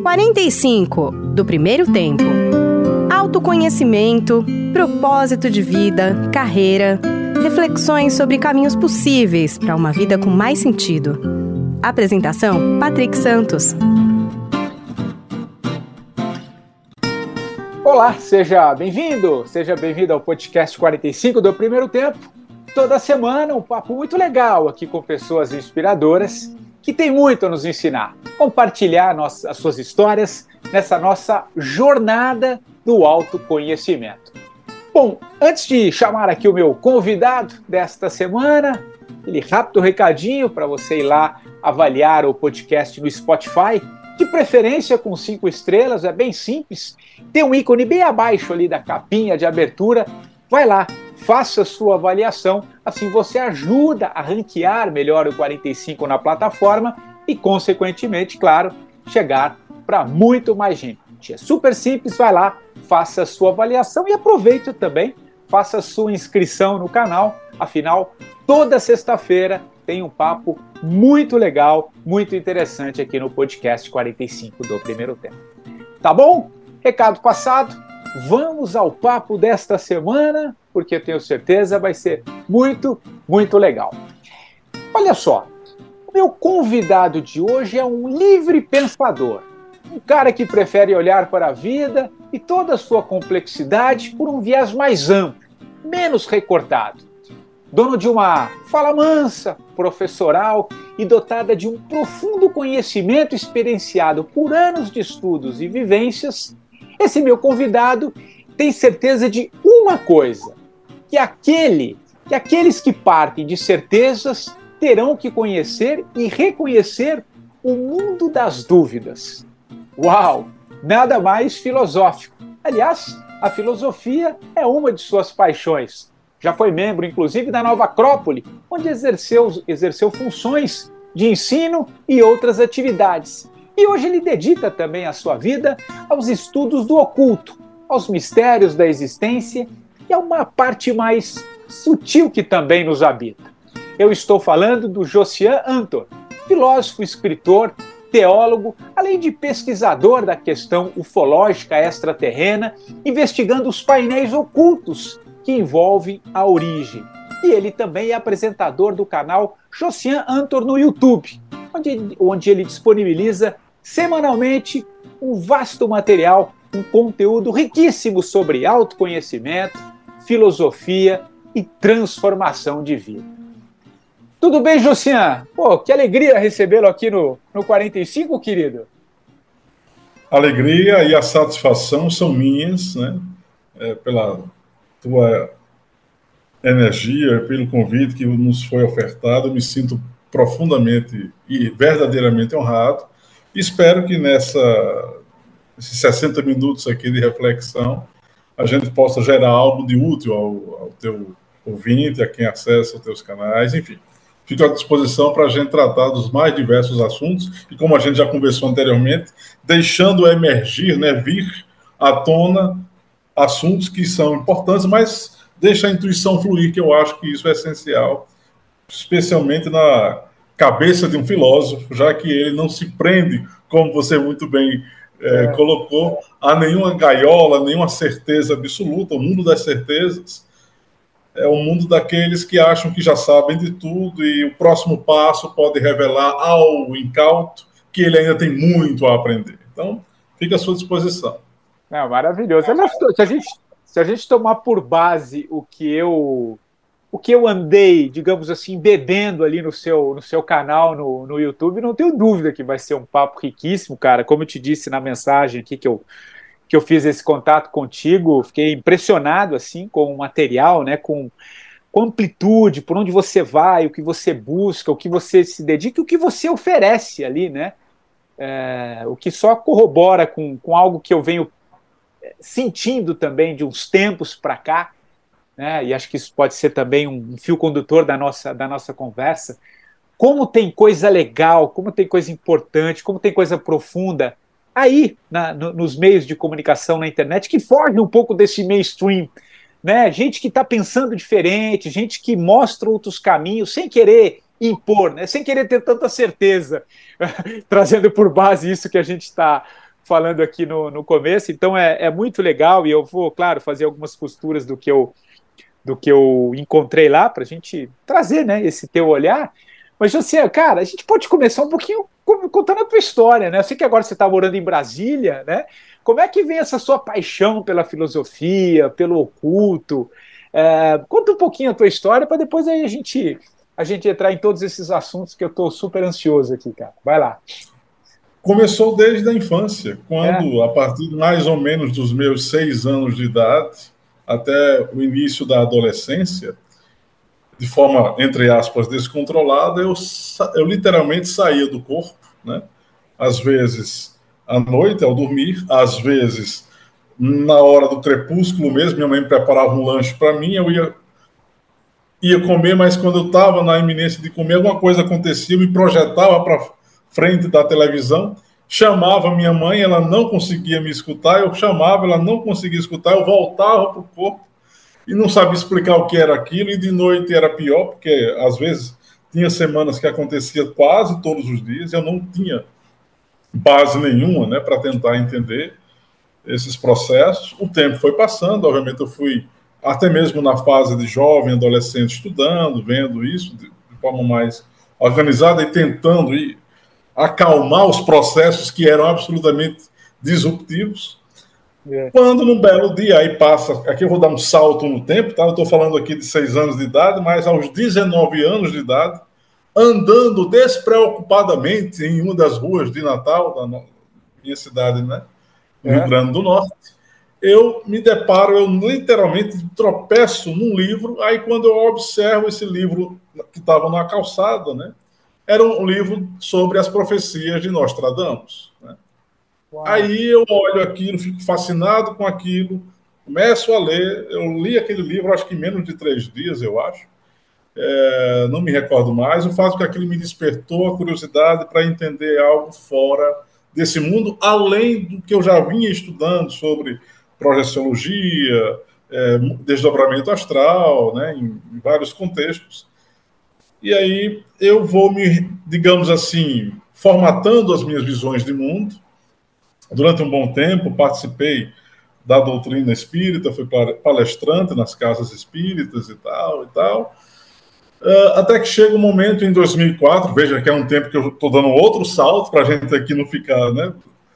45 do primeiro tempo. Autoconhecimento, propósito de vida, carreira, reflexões sobre caminhos possíveis para uma vida com mais sentido. Apresentação: Patrick Santos. Olá, seja bem-vindo ao podcast 45 do primeiro tempo. Toda semana um papo muito legal aqui com pessoas inspiradoras que têm muito a nos ensinar, compartilhar as suas histórias nessa nossa jornada do autoconhecimento. Bom, antes de chamar aqui o meu convidado desta semana, aquele rápido recadinho para você ir lá avaliar o podcast no Spotify, de preferência com 5 estrelas, é bem simples, tem um ícone bem abaixo ali da capinha de abertura, vai lá, faça a sua avaliação, assim você ajuda a ranquear melhor o 45 na plataforma e, consequentemente, claro, chegar para muito mais gente. É super simples, vai lá, faça a sua avaliação e aproveite também, faça a sua inscrição no canal, afinal, toda sexta-feira tem um papo muito legal, muito interessante aqui no podcast 45 do primeiro tempo. Tá bom? Recado passado, vamos ao papo desta semana, porque eu tenho certeza vai ser muito, muito legal. Olha só, o meu convidado de hoje é um livre pensador, um cara que prefere olhar para a vida e toda a sua complexidade por um viés mais amplo, menos recortado. Dono de uma fala mansa, professoral e dotada de um profundo conhecimento experienciado por anos de estudos e vivências, esse meu convidado tem certeza de uma coisa, que aqueles que partem de certezas terão que conhecer e reconhecer o mundo das dúvidas. Uau! Nada mais filosófico. Aliás, a filosofia é uma de suas paixões. Já foi membro, inclusive, da Nova Acrópole, onde exerceu funções de ensino e outras atividades. E hoje ele dedica também a sua vida aos estudos do oculto, aos mistérios da existência e a uma parte mais sutil que também nos habita. Eu estou falando do Josian Antor, filósofo, escritor, teólogo, além de pesquisador da questão ufológica extraterrena, investigando os painéis ocultos que envolvem a origem. E ele também é apresentador do canal Josian Antor no YouTube, onde ele disponibiliza semanalmente um vasto material, um conteúdo riquíssimo sobre autoconhecimento, filosofia e transformação de vida. Tudo bem, Josian? Pô, que alegria recebê-lo aqui no 45, querido. A alegria e a satisfação são minhas, né? Pela tua energia, pelo convite que nos foi ofertado. Eu me sinto profundamente e verdadeiramente honrado. Espero que nesses 60 minutos aqui de reflexão a gente possa gerar algo de útil ao teu ouvinte, a quem acessa os teus canais, enfim. Fico à disposição para a gente tratar dos mais diversos assuntos e, como a gente já conversou anteriormente, deixando emergir, né, vir à tona assuntos que são importantes, mas deixa a intuição fluir, que eu acho que isso é essencial, especialmente na cabeça de um filósofo, já que ele não se prende, como você muito bem colocou, a nenhuma gaiola, nenhuma certeza absoluta. O mundo das certezas é o mundo daqueles que acham que já sabem de tudo e o próximo passo pode revelar ao incauto que ele ainda tem muito a aprender. Então, fica à sua disposição. Maravilhoso. Se a gente tomar por base o que eu andei, digamos assim, bebendo ali no seu canal no YouTube, não tenho dúvida que vai ser um papo riquíssimo, cara. Como eu te disse na mensagem aqui que eu fiz esse contato contigo, fiquei impressionado assim com o material, né, com amplitude, por onde você vai, o que você busca, o que você se dedica, o que você oferece ali, né? O que só corrobora com algo que eu venho sentindo também de uns tempos para cá, né? E acho que isso pode ser também um fio condutor da nossa conversa. Como tem coisa legal, como tem coisa importante, como tem coisa profunda aí nos meios de comunicação na internet que fogem um pouco desse mainstream, né? Gente que está pensando diferente, gente que mostra outros caminhos sem querer impor, né? Sem querer ter tanta certeza, trazendo por base isso que a gente está falando aqui no começo, então é muito legal, e eu vou, claro, fazer algumas costuras do que eu encontrei lá, para a gente trazer, né, esse teu olhar. Mas, José, cara, a gente pode começar um pouquinho contando a tua história, né? Eu sei que agora você está morando em Brasília, né? Como é que vem essa sua paixão pela filosofia, pelo oculto? Conta um pouquinho a tua história, para depois aí a gente entrar em todos esses assuntos que eu estou super ansioso aqui, cara. Vai lá. Começou desde a infância, quando, a partir mais ou menos dos meus 6 anos de idade, até o início da adolescência, de forma, entre aspas, descontrolada, eu literalmente saía do corpo, né? Às vezes à noite, ao dormir, às vezes na hora do crepúsculo mesmo, minha mãe preparava um lanche para mim, eu ia comer, mas quando eu estava na iminência de comer, alguma coisa acontecia, eu me projetava para frente da televisão, chamava minha mãe, ela não conseguia me escutar, eu chamava, ela não conseguia escutar, eu voltava para o corpo e não sabia explicar o que era aquilo, e de noite era pior, porque às vezes tinha semanas que acontecia quase todos os dias, eu não tinha base nenhuma, né, para tentar entender esses processos. O tempo foi passando, obviamente eu fui até mesmo na fase de jovem, adolescente, estudando, vendo isso de forma mais organizada e tentando acalmar os processos que eram absolutamente disruptivos. Quando num belo dia, aí passa, aqui eu vou dar um salto no tempo, tá? Eu estou falando aqui de 6 anos de idade, mas aos 19 anos de idade, andando despreocupadamente em uma das ruas de Natal, da minha cidade, né? No Rio Grande do Norte, eu me deparo, eu literalmente tropeço num livro, aí quando eu observo esse livro que estava na calçada, né? Era um livro sobre as profecias de Nostradamus, né? Aí eu olho aquilo, fico fascinado com aquilo, começo a ler, eu li aquele livro acho que em menos de 3 dias, eu acho, não me recordo mais. O fato é que aquilo me despertou a curiosidade para entender algo fora desse mundo, além do que eu já vinha estudando sobre projeciologia, desdobramento astral, né, em vários contextos. E aí eu vou me, digamos assim, formatando as minhas visões de mundo. Durante um bom tempo participei da doutrina espírita, fui palestrante nas casas espíritas e tal. Até que chega um momento em 2004, veja que é um tempo que eu estou dando outro salto para a gente aqui não ficar, né?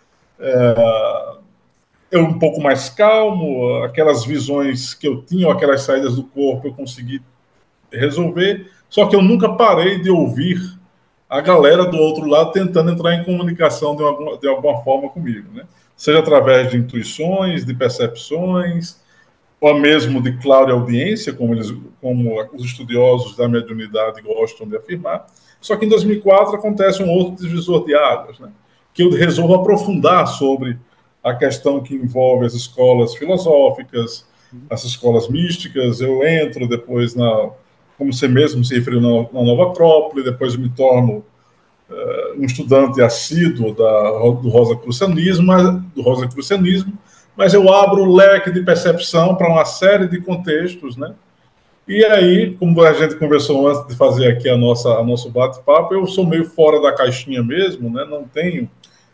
Eu um pouco mais calmo, aquelas visões que eu tinha, aquelas saídas do corpo, eu consegui resolver, só que eu nunca parei de ouvir a galera do outro lado tentando entrar em comunicação de alguma forma comigo, né? Seja através de intuições, de percepções, ou mesmo de clareaudiência, como os estudiosos da mediunidade gostam de afirmar. Só que em 2004 acontece um outro divisor de águas, né? Que eu resolvo aprofundar sobre a questão que envolve as escolas filosóficas, as escolas místicas. Eu entro depois como você mesmo se referiu, na Nova Acrópole, depois me torno um estudante assíduo do rosacrucianismo, mas eu abro o leque de percepção para uma série de contextos, né? E aí, como a gente conversou antes de fazer aqui nosso bate-papo, eu sou meio fora da caixinha mesmo, né? Não tenho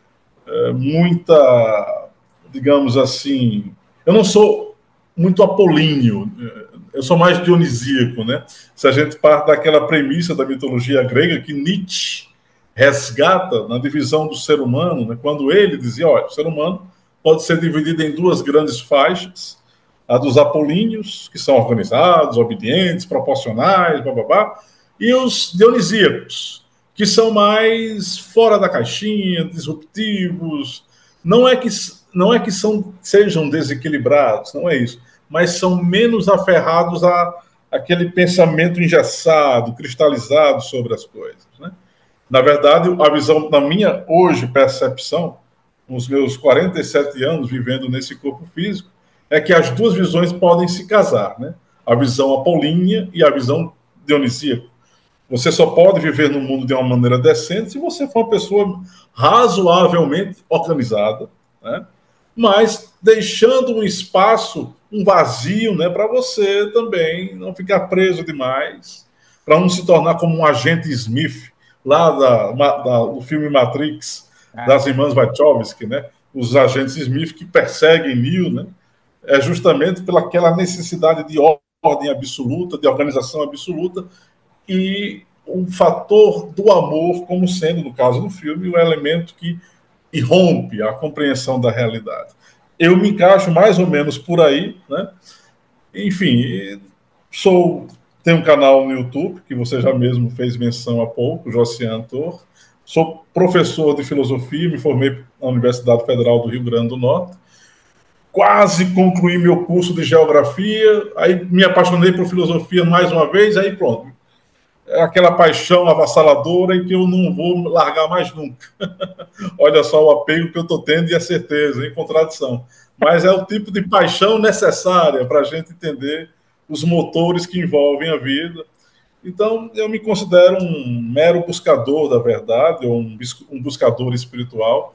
muita, digamos assim, eu não sou muito apolíneo, eu sou mais dionisíaco, né? Se a gente parte daquela premissa da mitologia grega que Nietzsche resgata na divisão do ser humano, né? Quando ele dizia, olha, o ser humano pode ser dividido em 2 grandes faixas, a dos apolíneos, que são organizados, obedientes, proporcionais, blá, e os dionisíacos, que são mais fora da caixinha, disruptivos. Não é que sejam desequilibrados, não é isso, mas são menos aferrados àquele pensamento engessado, cristalizado sobre as coisas, né? Na verdade, a visão, na minha hoje percepção, nos meus 47 anos vivendo nesse corpo físico, é que as 2 visões podem se casar, né? A visão apolínea e a visão dionisíaca. Você só pode viver no mundo de uma maneira decente se você for uma pessoa razoavelmente organizada, né? Mas deixando um espaço, um vazio, né, para você também não ficar preso demais, para não se tornar como um agente Smith, lá do filme Matrix, das irmãs Wachowski, né? os agentes Smith que perseguem Neo, né? É justamente pelaquela necessidade de ordem absoluta, de organização absoluta, e um fator do amor como sendo, no caso do filme, o elemento que irrompe a compreensão da realidade. Eu me encaixo mais ou menos por aí, né? Enfim, tenho um canal no YouTube, que você já mesmo fez menção há pouco, Josian Tor. Sou professor de filosofia, me formei na Universidade Federal do Rio Grande do Norte. Quase concluí meu curso de geografia, aí me apaixonei por filosofia mais uma vez, aí pronto. É aquela paixão avassaladora em que eu não vou largar mais nunca. Olha só o apego que eu estou tendo e a certeza, em contradição. Mas é o tipo de paixão necessária para a gente entender os motores que envolvem a vida. Então, eu me considero um mero buscador da verdade, ou um buscador espiritual,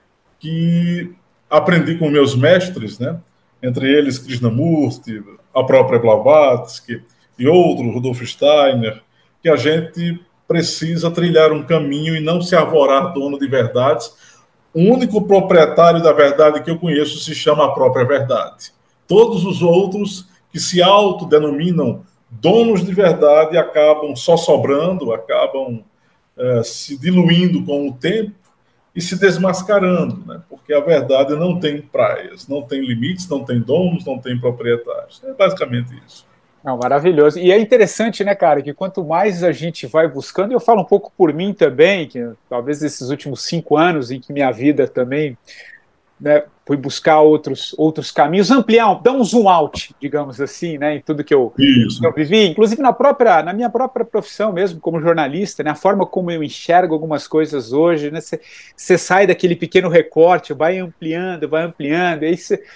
que aprendi com meus mestres, né? Entre eles Krishnamurti, a própria Blavatsky e outros, Rudolf Steiner, que a gente precisa trilhar um caminho e não se arvorar dono de verdades. O único proprietário da verdade que eu conheço se chama a própria verdade. Todos os outros que se autodenominam donos de verdade acabam só sobrando, acabam se diluindo com o tempo e se desmascarando, né? Porque a verdade não tem praias, não tem limites, não tem donos, não tem proprietários. É basicamente isso. Não, maravilhoso. E é interessante, né, cara, que quanto mais a gente vai buscando, e eu falo um pouco por mim também, que talvez esses últimos 5 anos em que minha vida também, né, fui buscar outros caminhos, ampliar, dar um zoom out, digamos assim, né, em tudo que eu vivi, inclusive na minha própria profissão mesmo, como jornalista, né, a forma como eu enxergo algumas coisas hoje, né, você sai daquele pequeno recorte, vai ampliando, e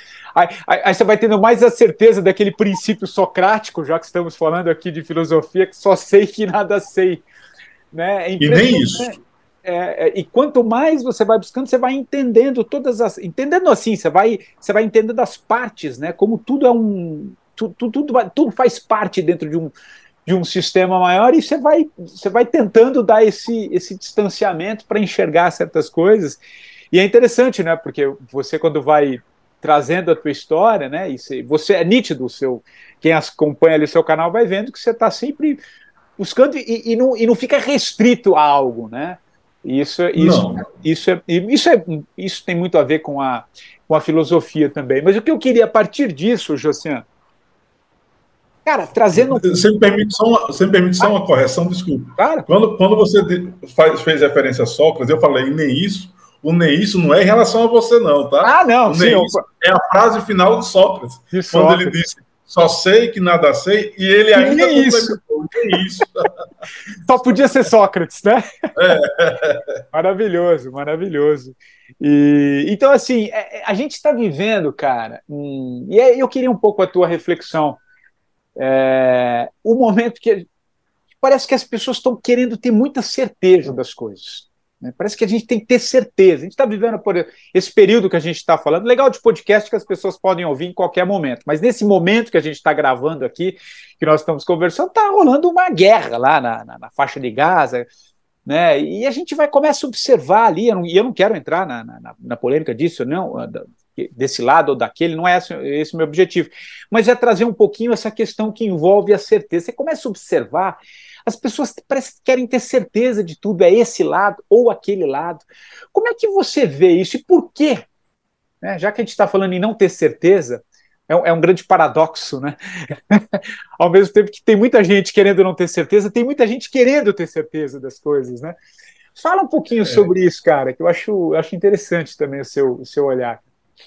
aí você vai tendo mais a certeza daquele princípio socrático, já que estamos falando aqui de filosofia, que só sei que nada sei, né? E nem isso. E quanto mais você vai buscando, você vai entendendo entendendo assim, você vai entendendo as partes, né? Como tudo é tudo faz parte dentro de um sistema maior, e você vai tentando dar esse distanciamento para enxergar certas coisas. E é interessante, né? Porque você, quando vai trazendo a tua história, né? E você é nítido, quem acompanha ali o seu canal vai vendo que você está sempre buscando e não fica restrito a algo, né? Isso tem muito a ver com a filosofia também. Mas o que eu queria, a partir disso, Josian, cara, trazendo... Você me permite só uma correção, desculpa. Claro. Quando você fez referência a Sócrates, eu falei nem isso. O nem isso não é em relação a você, não, tá? Ah, não, o nem isso é a frase final de Sócrates. Quando ele disse, só sei que nada sei, e ele ainda complementou, nem isso. Só podia ser Sócrates, né? Maravilhoso, maravilhoso. Então, assim, a gente está vivendo, cara, e eu queria um pouco a tua reflexão. O momento que parece que as pessoas estão querendo ter muita certeza das coisas. Né? Parece que a gente tem que ter certeza. A gente está vivendo por esse período que a gente está falando. Legal de podcast que as pessoas podem ouvir em qualquer momento. Mas nesse momento que a gente está gravando aqui, que nós estamos conversando, está rolando uma guerra lá na faixa de Gaza. Né? E a gente começa a observar ali, e eu não quero entrar na polêmica disso, não, desse lado ou daquele, não é esse o meu objetivo. Mas é trazer um pouquinho essa questão que envolve a certeza. Você começa a observar. As pessoas parece que querem ter certeza de tudo, é esse lado ou aquele lado. Como é que você vê isso e por quê? Né? Já que a gente está falando em não ter certeza, é um grande paradoxo, né? Ao mesmo tempo que tem muita gente querendo não ter certeza, tem muita gente querendo ter certeza das coisas, né? Fala um pouquinho sobre isso, cara, que eu acho interessante também o seu olhar.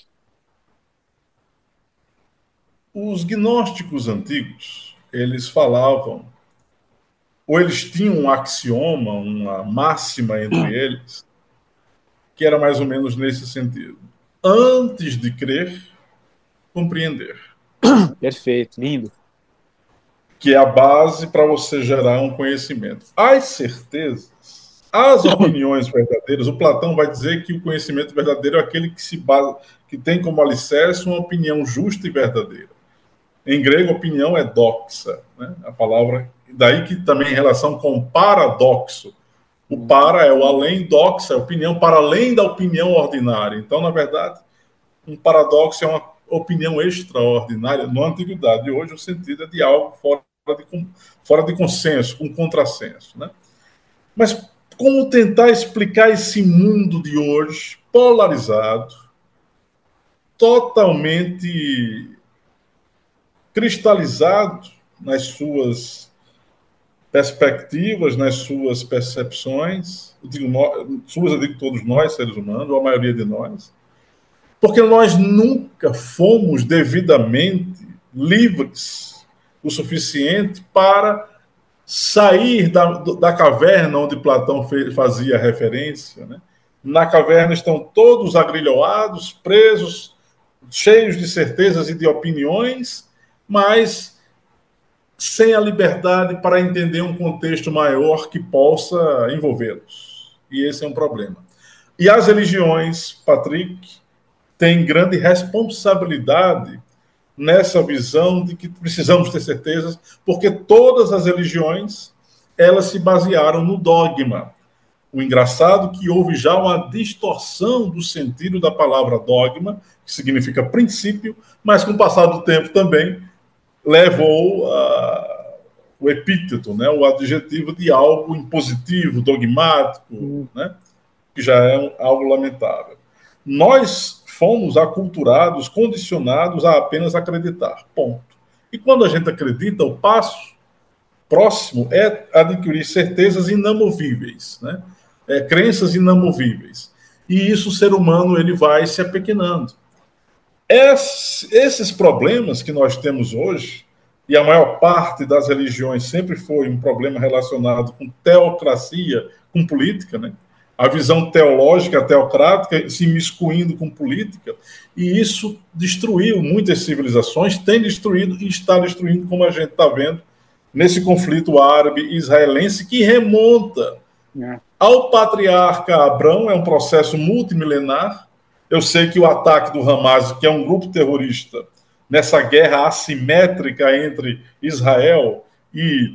Os gnósticos antigos, eles falavam, ou eles tinham um axioma, uma máxima entre eles, que era mais ou menos nesse sentido. Antes de crer, compreender. Perfeito, lindo. Que é a base para você gerar um conhecimento. As certezas, as opiniões verdadeiras, o Platão vai dizer que o conhecimento verdadeiro é aquele que tem como alicerce uma opinião justa e verdadeira. Em grego, opinião é doxa, né? A palavra, daí que também em relação com paradoxo, O para é o além, doxa é opinião para além da opinião ordinária. Então, na verdade, um paradoxo é uma opinião extraordinária. Na antiguidade, hoje o sentido é de algo fora de consenso, um contrassenso, né? Mas como tentar explicar esse mundo de hoje polarizado, totalmente cristalizado nas suas perspectivas, nas suas percepções, eu digo todos nós, seres humanos, ou a maioria de nós, porque nós nunca fomos devidamente livres o suficiente para sair da caverna onde Platão fazia referência, né? Na caverna estão todos agrilhoados, presos, cheios de certezas e de opiniões, mas sem a liberdade para entender um contexto maior que possa envolvê-los. E esse é um problema. E as religiões, Patrick, têm grande responsabilidade nessa visão de que precisamos ter certezas, porque todas as religiões, elas se basearam no dogma. O engraçado é que houve já uma distorção do sentido da palavra dogma, que significa princípio, mas com o passar do tempo também levou o epíteto, né, o adjetivo de algo impositivo, dogmático, né, que já é algo lamentável. Nós fomos aculturados, condicionados a apenas acreditar, ponto. E quando a gente acredita, o passo próximo é adquirir certezas inamovíveis, né? Crenças inamovíveis. E isso o ser humano ele vai se apequenando. Esses problemas que nós temos hoje, e a maior parte das religiões sempre foi um problema relacionado com teocracia, com política, né? A visão teológica, teocrática, se imiscuindo com política, e isso destruiu muitas civilizações, tem destruído e está destruindo, como a gente está vendo, nesse conflito árabe-israelense, que remonta ao patriarca Abrão, é um processo multimilenar. Eu sei que o ataque do Hamas, que é um grupo terrorista, nessa guerra assimétrica entre Israel e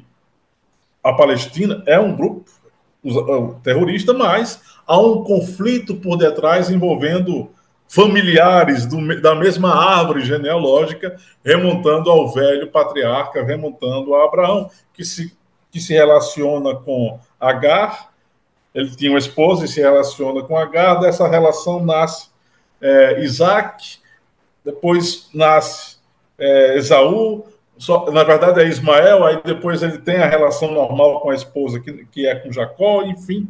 a Palestina, é um grupo terrorista, mas há um conflito por detrás envolvendo familiares da mesma árvore genealógica, remontando ao velho patriarca, remontando a Abraão, que se relaciona com Agar. Ele tinha uma esposa e se relaciona com Agar. Dessa relação nasce Isaac, depois nasce Esaú, na verdade é Ismael, aí depois ele tem a relação normal com a esposa, que é com Jacó, enfim.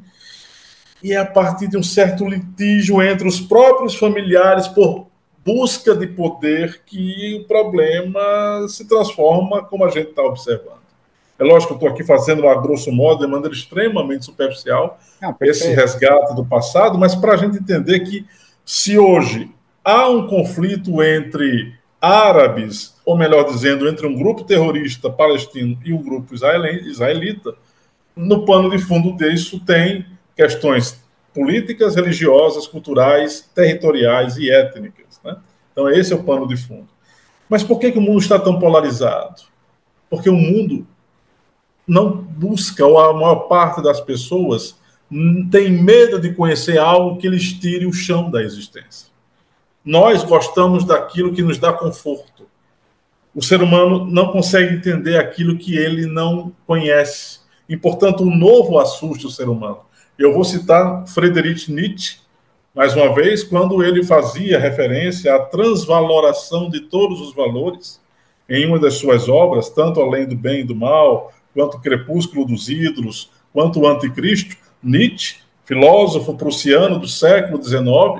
E é a partir de um certo litígio entre os próprios familiares por busca de poder que o problema se transforma como a gente está observando. É lógico que eu estou aqui fazendo, a grosso modo, de maneira extremamente superficial, esse resgate do passado, mas para a gente entender que se hoje há um conflito entre árabes, ou melhor dizendo, entre um grupo terrorista palestino e um grupo israelita, no pano de fundo disso tem questões políticas, religiosas, culturais, territoriais e étnicas, né? Então esse é o pano de fundo. Mas por que o mundo está tão polarizado? Porque o mundo não busca, ou a maior parte das pessoas tem medo de conhecer algo que lhes tire o chão da existência. Nós gostamos daquilo que nos dá conforto. O ser humano não consegue entender aquilo que ele não conhece. E, portanto, o novo assusta o ser humano. Eu vou citar Friedrich Nietzsche, mais uma vez, quando ele fazia referência à transvaloração de todos os valores em uma das suas obras, tanto Além do Bem e do Mal, quanto o Crepúsculo dos Ídolos, quanto o Anticristo. Nietzsche, filósofo prussiano do século XIX,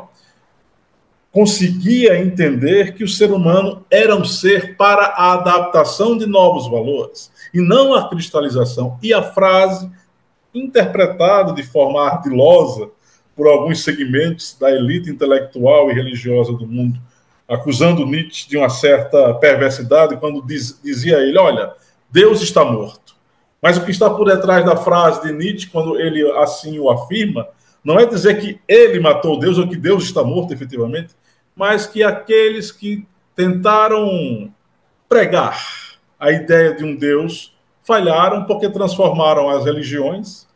conseguia entender que o ser humano era um ser para a adaptação de novos valores, e não a cristalização. E a frase, interpretada de forma ardilosa por alguns segmentos da elite intelectual e religiosa do mundo, acusando Nietzsche de uma certa perversidade, quando dizia a ele, olha, Deus está morto. Mas o que está por detrás da frase de Nietzsche, quando ele assim o afirma, não é dizer que ele matou Deus ou que Deus está morto efetivamente, mas que aqueles que tentaram pregar a ideia de um Deus falharam porque transformaram as religiões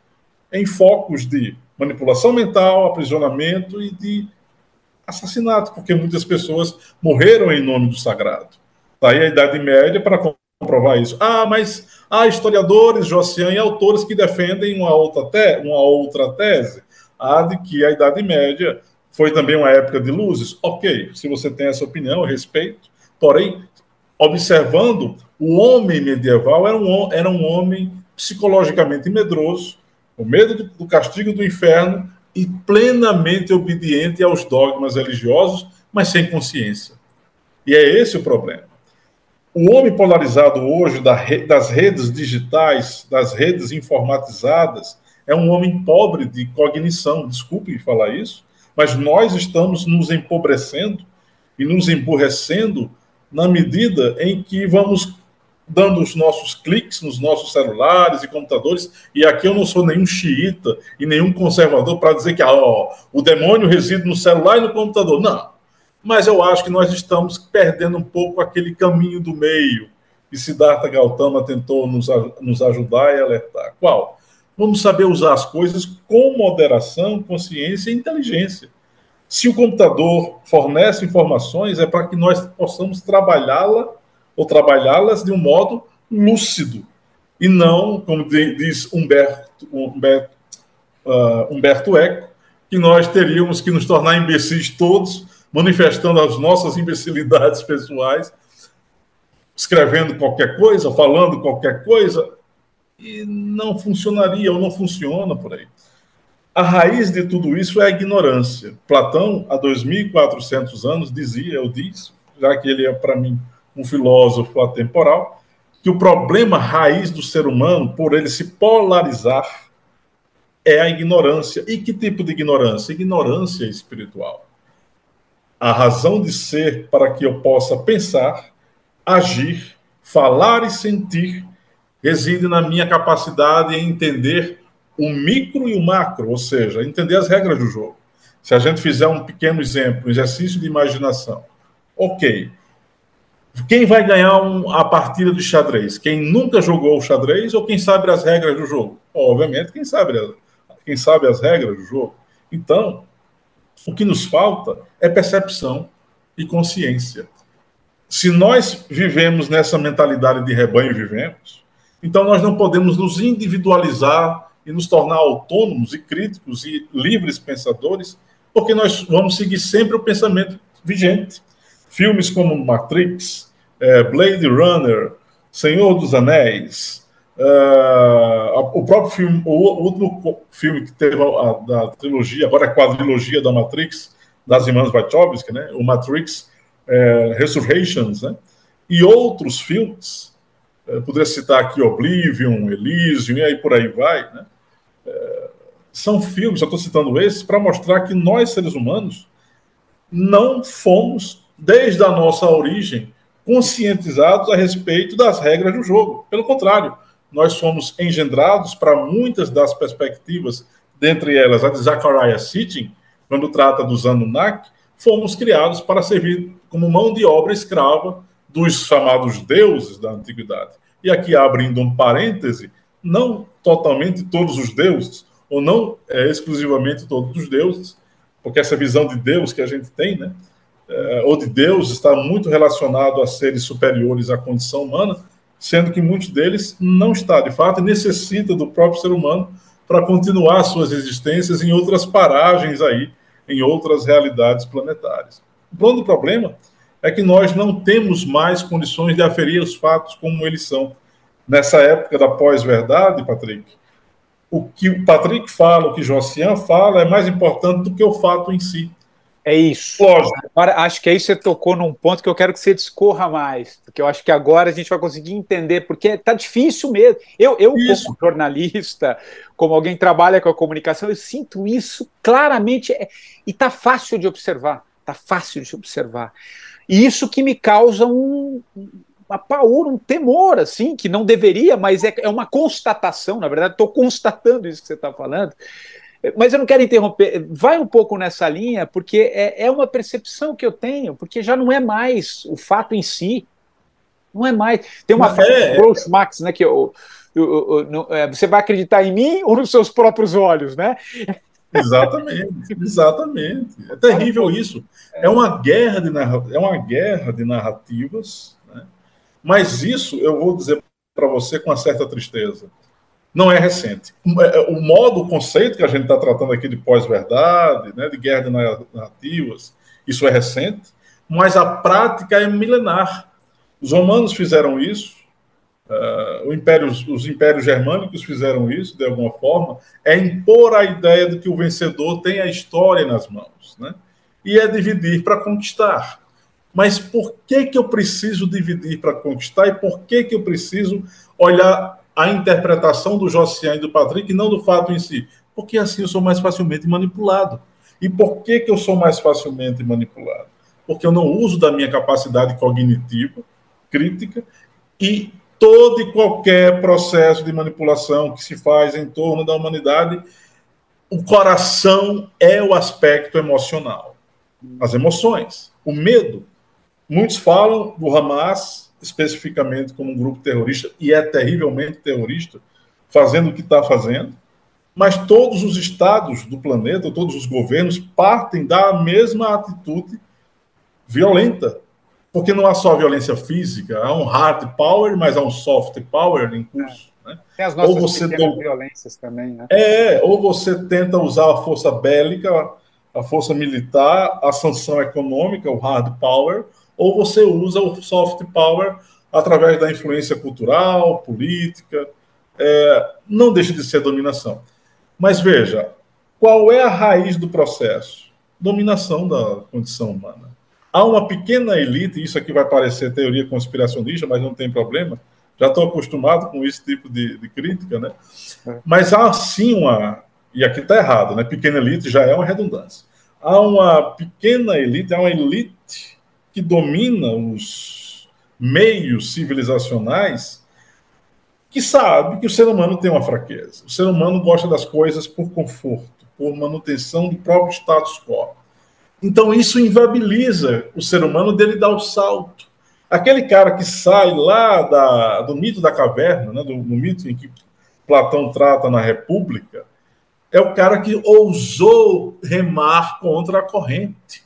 em focos de manipulação mental, aprisionamento e de assassinato, porque muitas pessoas morreram em nome do sagrado. Daí a Idade Média para comprovar isso. Mas há historiadores, Josiane, e autores que defendem uma outra tese, a de que a Idade Média foi também uma época de luzes. Ok, se você tem essa opinião, eu respeito. Porém, observando, o homem medieval era um homem psicologicamente medroso, com medo do castigo do inferno e plenamente obediente aos dogmas religiosos, mas sem consciência. E é esse o problema. O homem polarizado hoje das redes digitais, das redes informatizadas, é um homem pobre de cognição. Desculpe falar isso, mas nós estamos nos empobrecendo e nos emburrecendo na medida em que vamos dando os nossos cliques nos nossos celulares e computadores, e aqui eu não sou nenhum xiita e nenhum conservador para dizer que o demônio reside no celular e no computador. Não. Mas eu acho que nós estamos perdendo um pouco aquele caminho do meio que Siddhartha Gautama tentou nos ajudar e alertar. Qual? Vamos saber usar as coisas com moderação, consciência e inteligência. Se o computador fornece informações, é para que nós possamos trabalhá-las de um modo lúcido, e não, como diz Humberto Eco, que nós teríamos que nos tornar imbecis todos, manifestando as nossas imbecilidades pessoais, escrevendo qualquer coisa, falando qualquer coisa, e não funcionaria ou não funciona por aí. A raiz de tudo isso é a ignorância. Platão, há 2.400 anos, disse, já que ele é, para mim, um filósofo atemporal, que o problema raiz do ser humano, por ele se polarizar, é a ignorância. E que tipo de ignorância? Ignorância espiritual. A razão de ser para que eu possa pensar, agir, falar e sentir reside na minha capacidade em entender o micro e o macro, ou seja, entender as regras do jogo. Se a gente fizer um pequeno exemplo, um exercício de imaginação, ok, quem vai ganhar a partida de xadrez? Quem nunca jogou o xadrez ou quem sabe as regras do jogo? Obviamente, quem sabe as regras do jogo. Então, o que nos falta é percepção e consciência. Se nós vivemos nessa mentalidade de rebanho, então nós não podemos nos individualizar e nos tornar autônomos e críticos e livres pensadores, porque nós vamos seguir sempre o pensamento vigente. Filmes como Matrix, Blade Runner, Senhor dos Anéis, o próprio filme, o último filme que teve da trilogia, agora a quadrilogia da Matrix, das irmãs Wachowski, né? O Matrix Resurrections, né? E outros filmes, poderia citar aqui Oblivion, Elysium, e aí por aí vai, né? São filmes, eu estou citando esses, para mostrar que nós, seres humanos, não fomos, desde a nossa origem, conscientizados a respeito das regras do jogo. Pelo contrário, nós fomos engendrados para muitas das perspectivas, dentre elas a de Zecharia Sitchin, quando trata dos Anunnaki, fomos criados para servir como mão de obra escrava dos chamados deuses da antiguidade. E aqui, abrindo um parêntese, não totalmente todos os deuses, ou não exclusivamente todos os deuses, porque essa visão de Deus que a gente tem, né, ou de Deus, está muito relacionado a seres superiores à condição humana, sendo que muitos deles não está, de fato, e necessita do próprio ser humano para continuar suas existências em outras paragens aí, em outras realidades planetárias. O problema é que nós não temos mais condições de aferir os fatos como eles são. Nessa época da pós-verdade, Patrick, o que o Patrick fala, o que Josiane fala, é mais importante do que o fato em si. É isso. Lógico. Agora, acho que aí você tocou num ponto que eu quero que você discorra mais, porque eu acho que agora a gente vai conseguir entender, porque está difícil mesmo. Eu como jornalista, como alguém que trabalha com a comunicação, eu sinto isso claramente, e está fácil de observar, E isso que me causa um apaor, um temor, assim, que não deveria, mas é uma constatação, na verdade, estou constatando isso que você está falando. Mas eu não quero interromper, vai um pouco nessa linha, porque é uma percepção que eu tenho, porque já não é mais o fato em si, não é mais. Tem uma frase do Groucho Marx, né, que Você vai acreditar em mim ou nos seus próprios olhos, né? Exatamente, exatamente. É terrível isso. É uma guerra de narrativas, né? Mas isso, eu vou dizer para você com uma certa tristeza, não é recente. O conceito que a gente está tratando aqui de pós-verdade, né, de guerra de narrativas, isso é recente, mas a prática é milenar. Os romanos fizeram isso, os impérios germânicos fizeram isso, de alguma forma, é impor a ideia de que o vencedor tem a história nas mãos, né? E é dividir para conquistar. Mas por que eu preciso dividir para conquistar e por que eu preciso olhar a interpretação do Josiane e do Patrick e não do fato em si? Porque assim eu sou mais facilmente manipulado. E por que eu sou mais facilmente manipulado? Porque eu não uso da minha capacidade cognitiva, crítica, e todo e qualquer processo de manipulação que se faz em torno da humanidade, o coração é o aspecto emocional. As emoções, o medo. Muitos falam do Hamas especificamente como um grupo terrorista, e é terrivelmente terrorista, fazendo o que está fazendo, mas todos os estados do planeta, todos os governos partem da mesma atitude violenta, porque não há só violência física, há um hard power, mas há um soft power em curso. Né? Tem as nossas pequenas violências também. Né? Ou você tenta usar a força bélica, a força militar, a sanção econômica, o hard power, ou você usa o soft power através da influência cultural, política, não deixa de ser dominação. Mas veja, qual é a raiz do processo? Dominação da condição humana. Há uma pequena elite, e isso aqui vai parecer teoria conspiracionista, mas não tem problema, já estou acostumado com esse tipo de crítica, né? Mas há sim e aqui está errado, né? Pequena elite já é uma redundância. Há uma pequena elite, há uma elite que domina os meios civilizacionais que sabe que o ser humano tem uma fraqueza. O ser humano gosta das coisas por conforto, por manutenção do próprio status quo. Então isso inviabiliza o ser humano dele dar o salto. Aquele cara que sai lá do mito da caverna, né, do mito em que Platão trata na República, é o cara que ousou remar contra a corrente.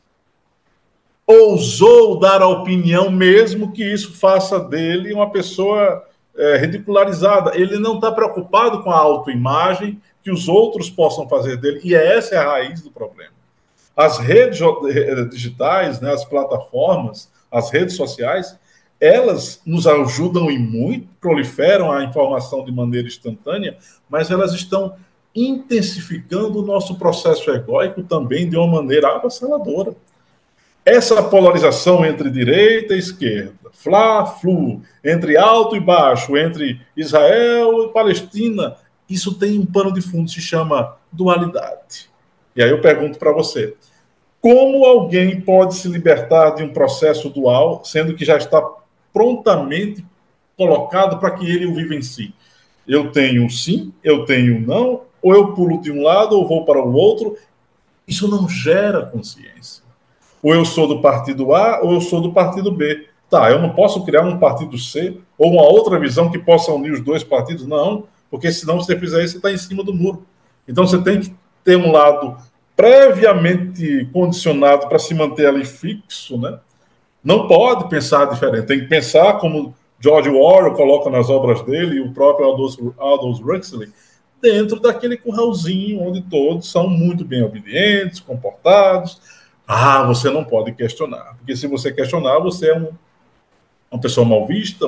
Ousou dar a opinião, mesmo que isso faça dele uma pessoa ridicularizada. Ele não está preocupado com a autoimagem que os outros possam fazer dele, e essa é a raiz do problema. As redes digitais, né, as plataformas, as redes sociais, elas nos ajudam e muito, proliferam a informação de maneira instantânea, mas elas estão intensificando o nosso processo egóico também de uma maneira avassaladora. Essa polarização entre direita e esquerda, fla-flu, entre alto e baixo, entre Israel e Palestina, isso tem um pano de fundo, se chama dualidade. E aí eu pergunto para você, como alguém pode se libertar de um processo dual, sendo que já está prontamente colocado para que ele o vivencie? Eu tenho sim, eu tenho não, ou eu pulo de um lado ou vou para o outro. Isso não gera consciência. Ou eu sou do partido A ou eu sou do partido B. Tá, eu não posso criar um partido C ou uma outra visão que possa unir os dois partidos? Não, porque senão, se você fizer isso, você está em cima do muro. Então você tem que ter um lado previamente condicionado para se manter ali fixo, né? Não pode pensar diferente, tem que pensar como George Orwell coloca nas obras dele e o próprio Aldous Huxley, dentro daquele curralzinho onde todos são muito bem obedientes, comportados. Você não pode questionar, porque se você questionar, você é uma pessoa mal vista,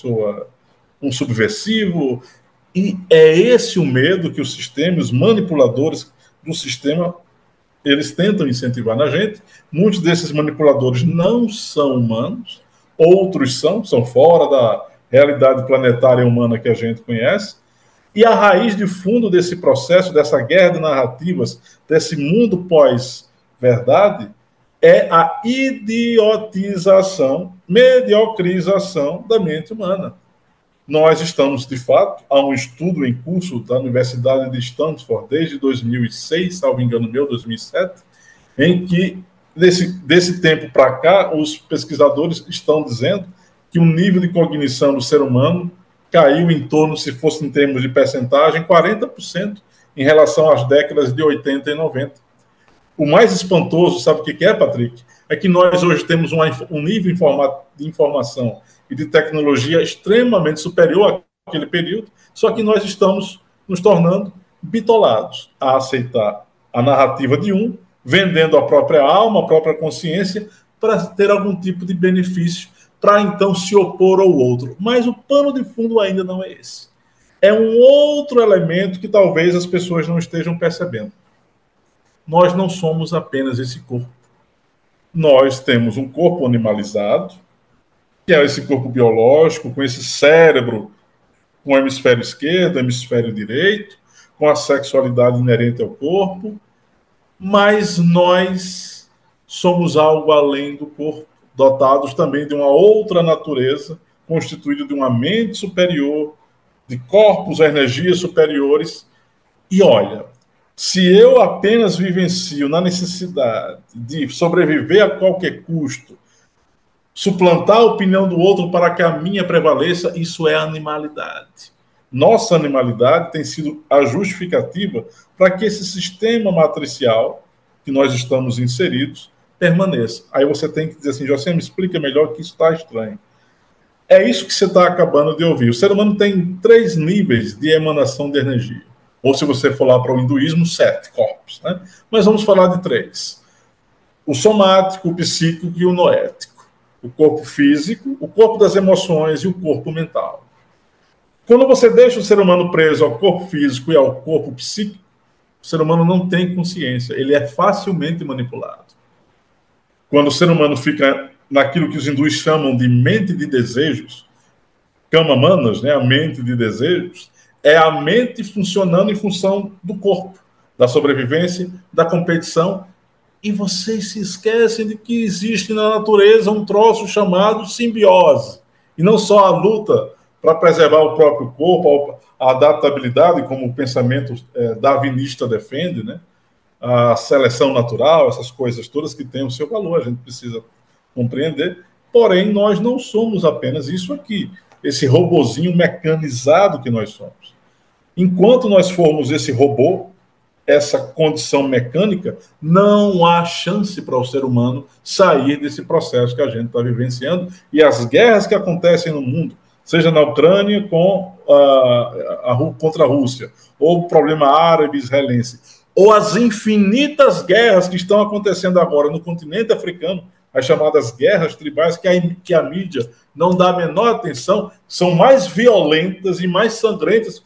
um subversivo, e é esse o medo que o sistema, os manipuladores do sistema, eles tentam incentivar na gente. Muitos desses manipuladores não são humanos, outros são fora da realidade planetária humana que a gente conhece, e a raiz de fundo desse processo, dessa guerra de narrativas, desse mundo pós-verdade, é a idiotização, mediocrização da mente humana. Nós estamos, de fato, há um estudo em curso da Universidade de Stanford desde 2006, salvo engano meu, 2007, em que, desse tempo para cá, os pesquisadores estão dizendo que o nível de cognição do ser humano caiu em torno, se fosse em termos de percentagem, 40% em relação às décadas de 80 e 90. O mais espantoso, sabe o que é, Patrick? É que nós hoje temos um nível de informação e de tecnologia extremamente superior àquele período, só que nós estamos nos tornando bitolados a aceitar a narrativa de um, vendendo a própria alma, a própria consciência, para ter algum tipo de benefício, para então se opor ao outro. Mas o pano de fundo ainda não é esse. É um outro elemento que talvez as pessoas não estejam percebendo. Nós não somos apenas esse corpo. Nós temos um corpo animalizado, que é esse corpo biológico, com esse cérebro, com o hemisfério esquerdo, hemisfério direito, com a sexualidade inerente ao corpo, mas nós somos algo além do corpo, dotados também de uma outra natureza, constituído de uma mente superior, de corpos, energias superiores. E olha, se eu apenas vivencio na necessidade de sobreviver a qualquer custo, suplantar a opinião do outro para que a minha prevaleça, isso é animalidade. Nossa animalidade tem sido a justificativa para que esse sistema matricial que nós estamos inseridos permaneça. Aí você tem que dizer assim, José, me explica melhor que isso está estranho. É isso que você está acabando de ouvir. O ser humano tem 3 níveis de emanação de energia. Ou se você for lá para o hinduísmo, 7 corpos, né? Mas vamos falar de 3. O somático, o psíquico e o noético. O corpo físico, o corpo das emoções e o corpo mental. Quando você deixa o ser humano preso ao corpo físico e ao corpo psíquico, o ser humano não tem consciência, ele é facilmente manipulado. Quando o ser humano fica naquilo que os hindus chamam de mente de desejos, kama manas, né, a mente de desejos, é a mente funcionando em função do corpo, da sobrevivência, da competição, e vocês se esquecem de que existe na natureza um troço chamado simbiose, e não só a luta para preservar o próprio corpo, a adaptabilidade, como o pensamento darwinista defende, né? A seleção natural, essas coisas todas que têm o seu valor, a gente precisa compreender. Porém, nós não somos apenas isso aqui, esse robozinho mecanizado que nós somos. Enquanto nós formos esse robô, essa condição mecânica, não há chance para o ser humano sair desse processo que a gente está vivenciando, e as guerras que acontecem no mundo, seja na Ucrânia contra a Rússia, ou o problema árabe-israelense, ou as infinitas guerras que estão acontecendo agora no continente africano, as chamadas guerras tribais, que a mídia não dá a menor atenção, são mais violentas e mais sangrentas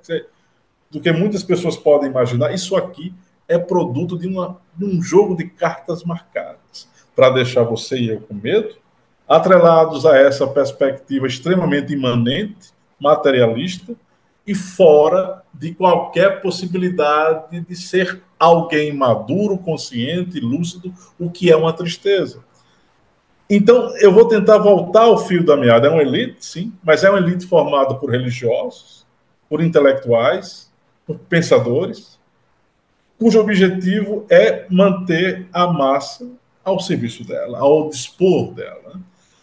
do que muitas pessoas podem imaginar. Isso aqui é produto de um jogo de cartas marcadas, para deixar você e eu com medo, atrelados a essa perspectiva extremamente imanente, materialista, e fora de qualquer possibilidade de ser alguém maduro, consciente, lúcido, o que é uma tristeza. Então, eu vou tentar voltar ao fio da meada. É uma elite, sim, mas é uma elite formada por religiosos, por intelectuais, por pensadores, cujo objetivo é manter a massa ao serviço dela, ao dispor dela.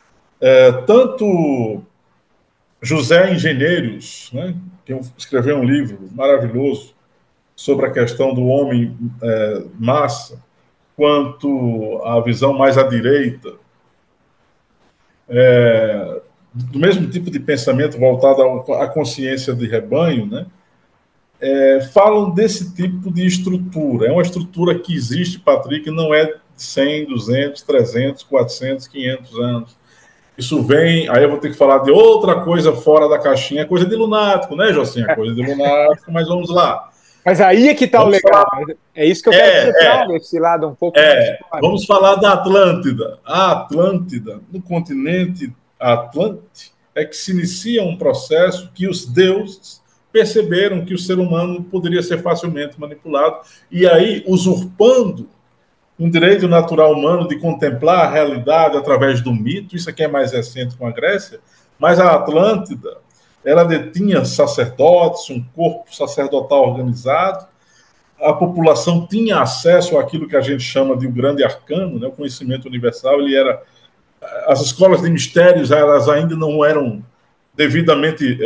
Tanto José Engenheiros, né, que escreveu um livro maravilhoso sobre a questão do homem massa, quanto a visão mais à direita, do mesmo tipo de pensamento voltado à consciência de rebanho, né, falam desse tipo de estrutura. É uma estrutura que existe, Patrick, não é de 100, 200, 300, 400, 500 anos. Isso vem, aí eu vou ter que falar de outra coisa fora da caixinha, é coisa de lunático, né, Jocinha? É coisa de lunático, mas vamos lá. Mas aí é que está o legal. É isso que eu quero dizer, esse lado um pouco mais. Vamos falar da Atlântida. A Atlântida, no continente Atlântico, é que se inicia um processo que os deuses perceberam que o ser humano poderia ser facilmente manipulado, e aí, usurpando um direito natural humano de contemplar a realidade através do mito, isso aqui é mais recente com a Grécia, mas a Atlântida, ela detinha sacerdotes, um corpo sacerdotal organizado, a população tinha acesso àquilo que a gente chama de o grande arcano, né, o conhecimento universal. As escolas de mistérios, elas ainda não eram devidamente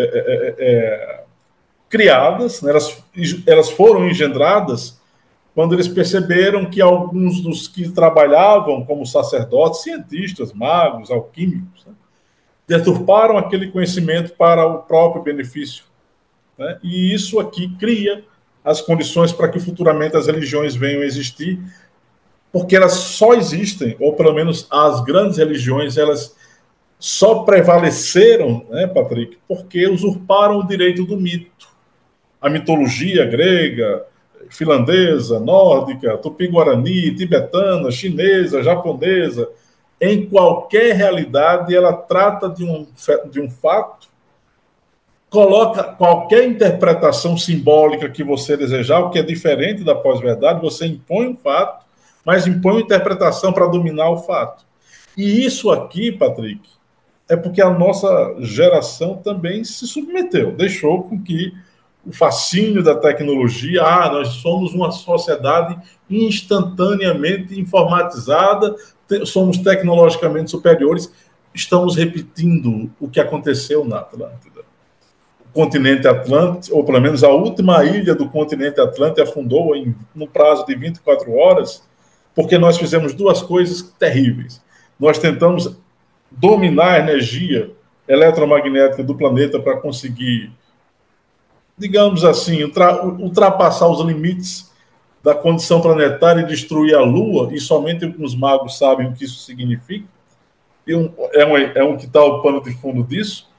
criadas, né? Elas foram engendradas quando eles perceberam que alguns dos que trabalhavam como sacerdotes, cientistas, magos, alquímicos, né, deturparam aquele conhecimento para o próprio benefício, né? E isso aqui cria as condições para que futuramente as religiões venham a existir, porque elas só existem, ou pelo menos as grandes religiões, elas só prevaleceram, né, Patrick, porque usurparam o direito do mito. A mitologia grega, finlandesa, nórdica, tupi-guarani, tibetana, chinesa, japonesa, em qualquer realidade, ela trata de um fato, coloca qualquer interpretação simbólica que você desejar, o que é diferente da pós-verdade, você impõe um fato, mas impõe uma interpretação para dominar o fato. E isso aqui, Patrick, é porque a nossa geração também se submeteu, deixou com que o fascínio da tecnologia, nós somos uma sociedade instantaneamente informatizada, somos tecnologicamente superiores, estamos repetindo o que aconteceu na Atlântida. O continente Atlântico, ou pelo menos a última ilha do continente Atlântico, afundou no prazo de 24 horas, porque nós fizemos duas coisas terríveis. Nós tentamos dominar a energia eletromagnética do planeta para conseguir, digamos assim, ultrapassar os limites da condição planetária e destruir a Lua, e somente os magos sabem o que isso significa. É um que está o pano de fundo disso.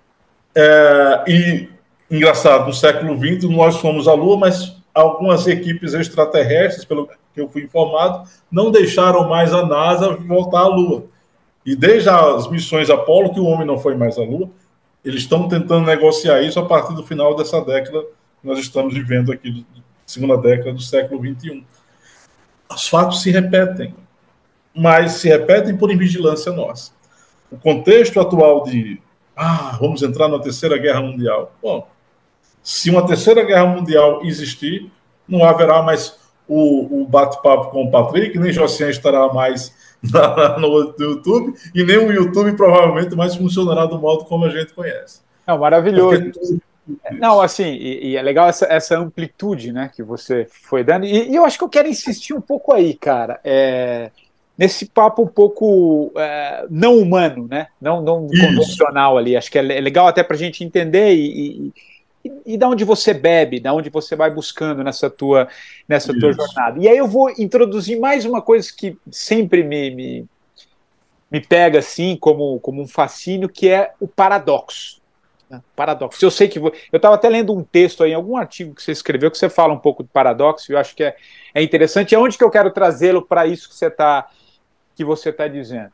E, engraçado, no século XX nós fomos à Lua, mas algumas equipes extraterrestres, pelo que eu fui informado, não deixaram mais a NASA voltar à Lua. E desde as missões Apollo, que o homem não foi mais à Lua, eles estão tentando negociar isso a partir do final dessa década que nós estamos vivendo aqui, segunda década do século XXI. Os fatos se repetem, mas se repetem por invigilância nossa. O contexto atual de vamos entrar na Terceira Guerra Mundial. Bom, se uma Terceira Guerra Mundial existir, não haverá mais o bate-papo com o Patrick, nem Josiane estará mais no YouTube, e nem o YouTube provavelmente mais funcionará do modo como a gente conhece. Não, maravilhoso. Não, assim, e é legal essa amplitude, né, que você foi dando, e eu acho que eu quero insistir um pouco aí, cara, nesse papo um pouco não humano, né, não convencional ali. Acho que é legal até para a gente entender e da onde você bebe, da onde você vai buscando nessa tua jornada. E aí eu vou introduzir mais uma coisa que sempre me pega assim como um fascínio, que é o paradoxo. Paradoxo. Eu sei que eu estava até lendo um texto aí, em algum artigo que você escreveu, que você fala um pouco do paradoxo, e eu acho que é interessante. E aonde que eu quero trazê-lo para isso que você está dizendo?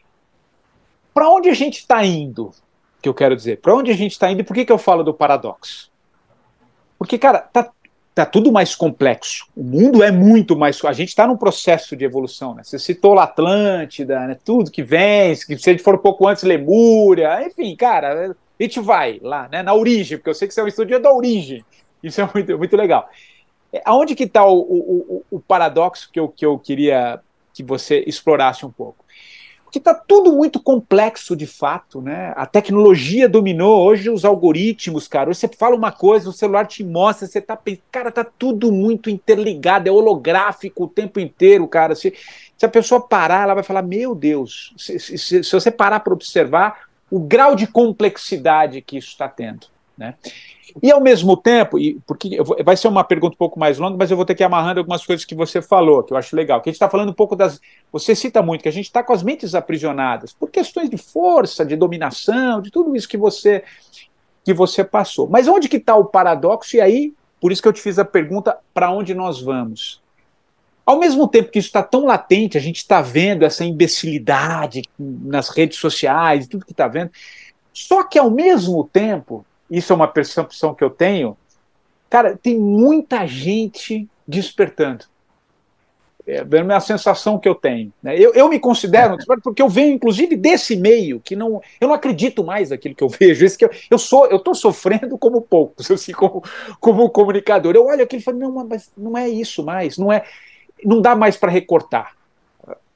Para onde a gente está indo? Que eu quero dizer, para onde a gente está indo, e por que eu falo do paradoxo? Porque, cara, tá tudo mais complexo. O mundo é muito mais... A gente está num processo de evolução, né? Você citou a Atlântida, né? Tudo que vem, se a gente for um pouco antes, Lemúria, enfim, cara, a gente vai lá, né? Na origem, porque eu sei que você é um estudioso da origem. Isso é muito, muito legal. Aonde que está o paradoxo que eu queria que você explorasse um pouco? Porque está tudo muito complexo de fato, né? A tecnologia dominou, hoje os algoritmos, cara, hoje você fala uma coisa, o celular te mostra, você tá pensando, cara, tá tudo muito interligado, é holográfico o tempo inteiro, cara. Se a pessoa parar, ela vai falar, meu Deus, se você parar para observar o grau de complexidade que isso está tendo, né? E ao mesmo tempo, porque vai ser uma pergunta um pouco mais longa, mas eu vou ter que ir amarrando algumas coisas que você falou, que eu acho legal, que a gente está falando um pouco você cita muito, que a gente está com as mentes aprisionadas, por questões de força, de dominação, de tudo isso que você passou. Mas onde que está o paradoxo? E aí, por isso que eu te fiz a pergunta, para onde nós vamos? Ao mesmo tempo que isso está tão latente, a gente está vendo essa imbecilidade nas redes sociais, tudo que está vendo, só que ao mesmo tempo, isso é uma percepção que eu tenho, cara, tem muita gente despertando. É a sensação que eu tenho, né? Eu me considero, porque eu venho, inclusive, desse meio, que eu não acredito mais naquilo que eu vejo. Isso que eu estou sofrendo como poucos, assim, como comunicador. Eu olho aquilo e falo, não, mas não é isso mais, não dá mais para recortar.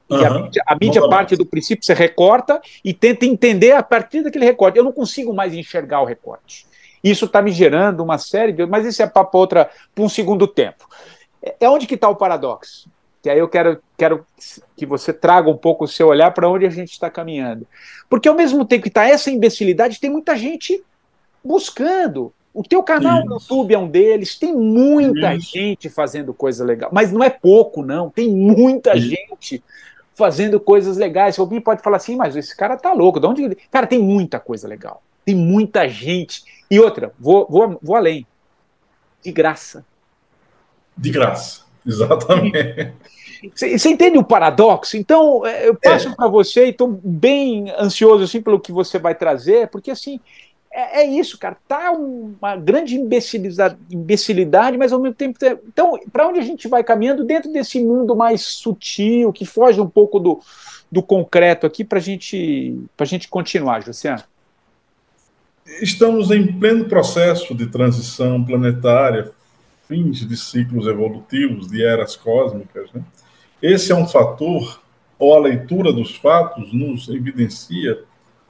E a mídia parte do princípio, você recorta e tenta entender a partir daquele recorte. Eu não consigo mais enxergar o recorte. Isso está me gerando uma série de... Mas isso é para um segundo tempo. É onde que está o paradoxo? Que aí eu quero que você traga um pouco o seu olhar para onde a gente está caminhando. Porque ao mesmo tempo que está essa imbecilidade, tem muita gente buscando. O teu canal no YouTube é um deles, tem muita gente fazendo coisa legal. Mas não é pouco, não. Tem muita gente fazendo coisas legais. Alguém pode falar assim, mas esse cara tá louco. De onde ele... Cara, tem muita coisa legal. Tem muita gente. E outra, vou além. De graça. De graça, exatamente. Você entende o paradoxo? Então, eu passo para você e estou bem ansioso assim, pelo que você vai trazer, porque assim, é isso, cara. Tá uma grande imbecilidade, mas ao mesmo tempo... Então, para onde a gente vai caminhando dentro desse mundo mais sutil, que foge um pouco do concreto aqui, para a gente continuar, Josiane? Estamos em pleno processo de transição planetária, fins de ciclos evolutivos, de eras cósmicas, né? Esse é um fator, ou a leitura dos fatos nos evidencia.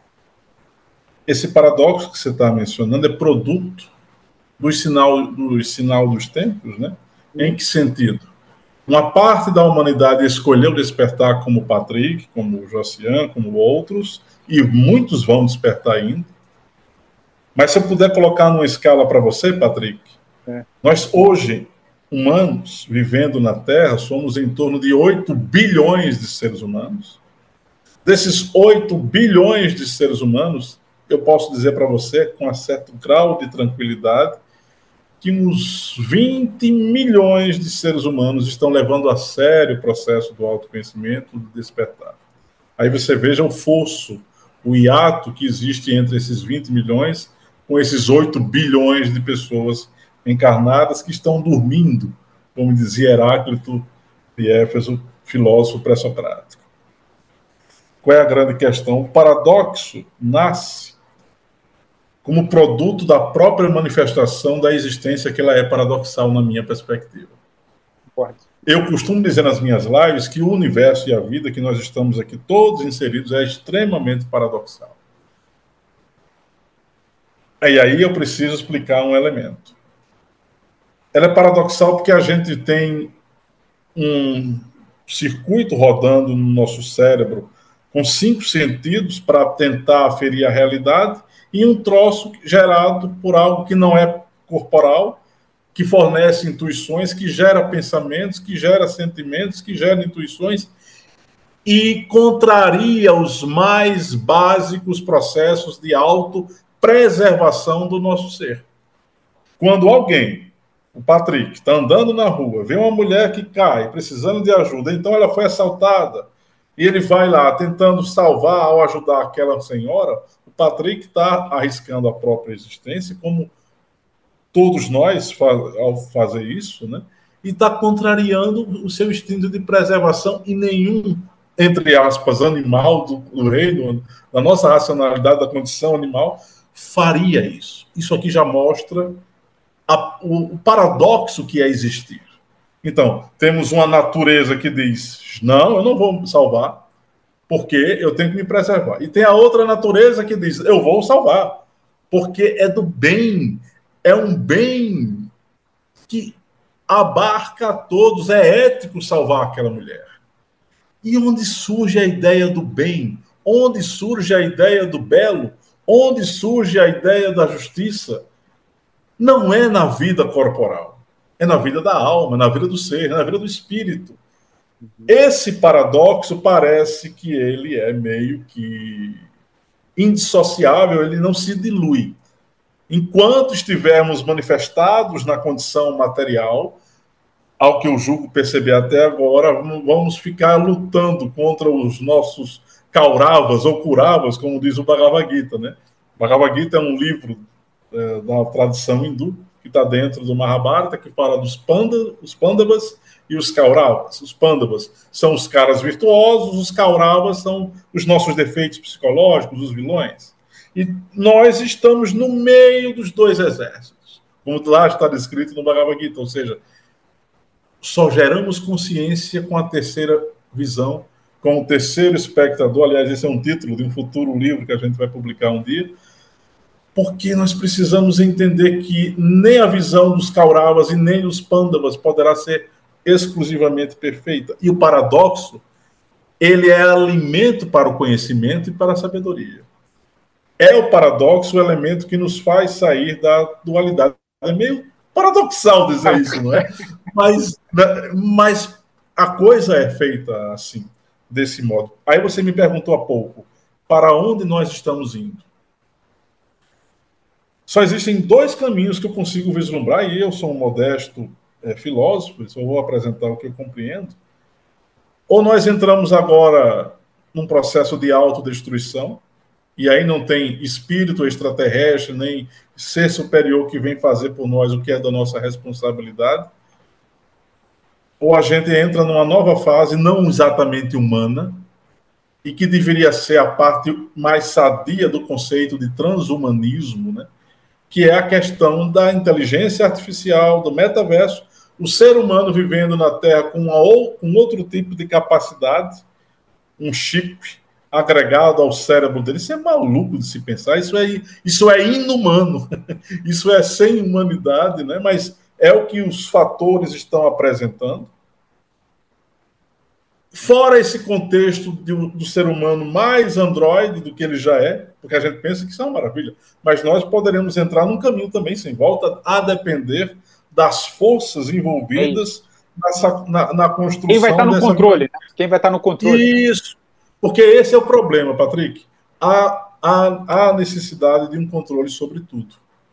Esse paradoxo que você está mencionando é produto do sinal dos tempos, né? Em que sentido? Uma parte da humanidade escolheu despertar como Patrick, como Josiane, como outros, e muitos vão despertar ainda. Mas se eu puder colocar numa escala para você, Patrick, nós hoje, humanos, vivendo na Terra, somos em torno de 8 bilhões de seres humanos. Desses 8 bilhões de seres humanos, eu posso dizer para você, com um certo grau de tranquilidade, que uns 20 milhões de seres humanos estão levando a sério o processo do autoconhecimento, do despertar. Aí você veja o fosso, o hiato que existe entre esses 20 milhões com esses 8 bilhões de pessoas encarnadas que estão dormindo, como dizia Heráclito de Éfeso, filósofo pré-socrático. Qual é a grande questão? O paradoxo nasce como produto da própria manifestação da existência, que ela é paradoxal na minha perspectiva. Pode. Eu costumo dizer nas minhas lives que o universo e a vida que nós estamos aqui todos inseridos é extremamente paradoxal. E aí eu preciso explicar um elemento. Ela é paradoxal porque a gente tem um circuito rodando no nosso cérebro com 5 sentidos para tentar aferir a realidade e um troço gerado por algo que não é corporal, que fornece intuições, que gera pensamentos, que gera sentimentos, que gera intuições e contraria os mais básicos processos de autopreservação do nosso ser. Quando alguém, o Patrick, está andando na rua, vê uma mulher que cai, precisando de ajuda, então ela foi assaltada, e ele vai lá tentando salvar ou ajudar aquela senhora, o Patrick está arriscando a própria existência, como todos nós ao fazer isso, né? E está contrariando o seu instinto de preservação, e nenhum, entre aspas, animal do reino, da nossa racionalidade, da condição animal, faria isso. Isso aqui já mostra o paradoxo que é existir. Então, temos uma natureza que diz, não, eu não vou salvar, porque eu tenho que me preservar. E tem a outra natureza que diz, eu vou salvar, porque é do bem, é um bem que abarca a todos, é ético salvar aquela mulher. E onde surge a ideia do bem? Onde surge a ideia do belo? Onde surge a ideia da justiça? Não é na vida corporal, é na vida da alma, na vida do ser, na vida do espírito. Esse paradoxo parece que ele é meio que indissociável, ele não se dilui. Enquanto estivermos manifestados na condição material, ao que eu julgo perceber até agora, vamos ficar lutando contra os nossos Kauravas ou Kuravas, como diz o Bhagavad Gita, né? O Bhagavad Gita é um livro da tradição hindu, que está dentro do Mahabharata, que fala dos Pandavas e os Kauravas. Os Pandavas são os caras virtuosos, os Kauravas são os nossos defeitos psicológicos, os vilões. E nós estamos no meio dos dois exércitos, como lá está descrito no Bhagavad Gita, ou seja, só geramos consciência com a terceira visão, com o terceiro espectador. Aliás, esse é um título de um futuro livro que a gente vai publicar um dia, porque nós precisamos entender que nem a visão dos Kauravas e nem dos Pandavas poderá ser exclusivamente perfeita. E o paradoxo, ele é alimento para o conhecimento e para a sabedoria. É o paradoxo o elemento que nos faz sair da dualidade. É meio paradoxal dizer isso, não é? Mas a coisa é feita assim, desse modo. Aí você me perguntou há pouco, para onde nós estamos indo? Só existem dois caminhos que eu consigo vislumbrar, e eu sou um modesto filósofo, só vou apresentar o que eu compreendo. Ou nós entramos agora num processo de autodestruição, e aí não tem espírito extraterrestre, nem ser superior que vem fazer por nós o que é da nossa responsabilidade. Ou a gente entra numa nova fase, não exatamente humana, e que deveria ser a parte mais sadia do conceito de transhumanismo, né? Que é a questão da inteligência artificial, do metaverso, o ser humano vivendo na Terra com outro tipo de capacidade, um chip agregado ao cérebro dele. Isso é maluco de se pensar, isso é inumano, isso é sem humanidade, né? Mas é o que os fatores estão apresentando. Fora esse contexto do ser humano mais androide do que ele já é, porque a gente pensa que isso é uma maravilha, mas nós poderemos entrar num caminho também sem volta, a depender das forças envolvidas na construção. Quem vai estar no controle? Né? Quem vai estar no controle? Isso, porque esse é o problema, Patrick. Há necessidade de um controle sobre tudo.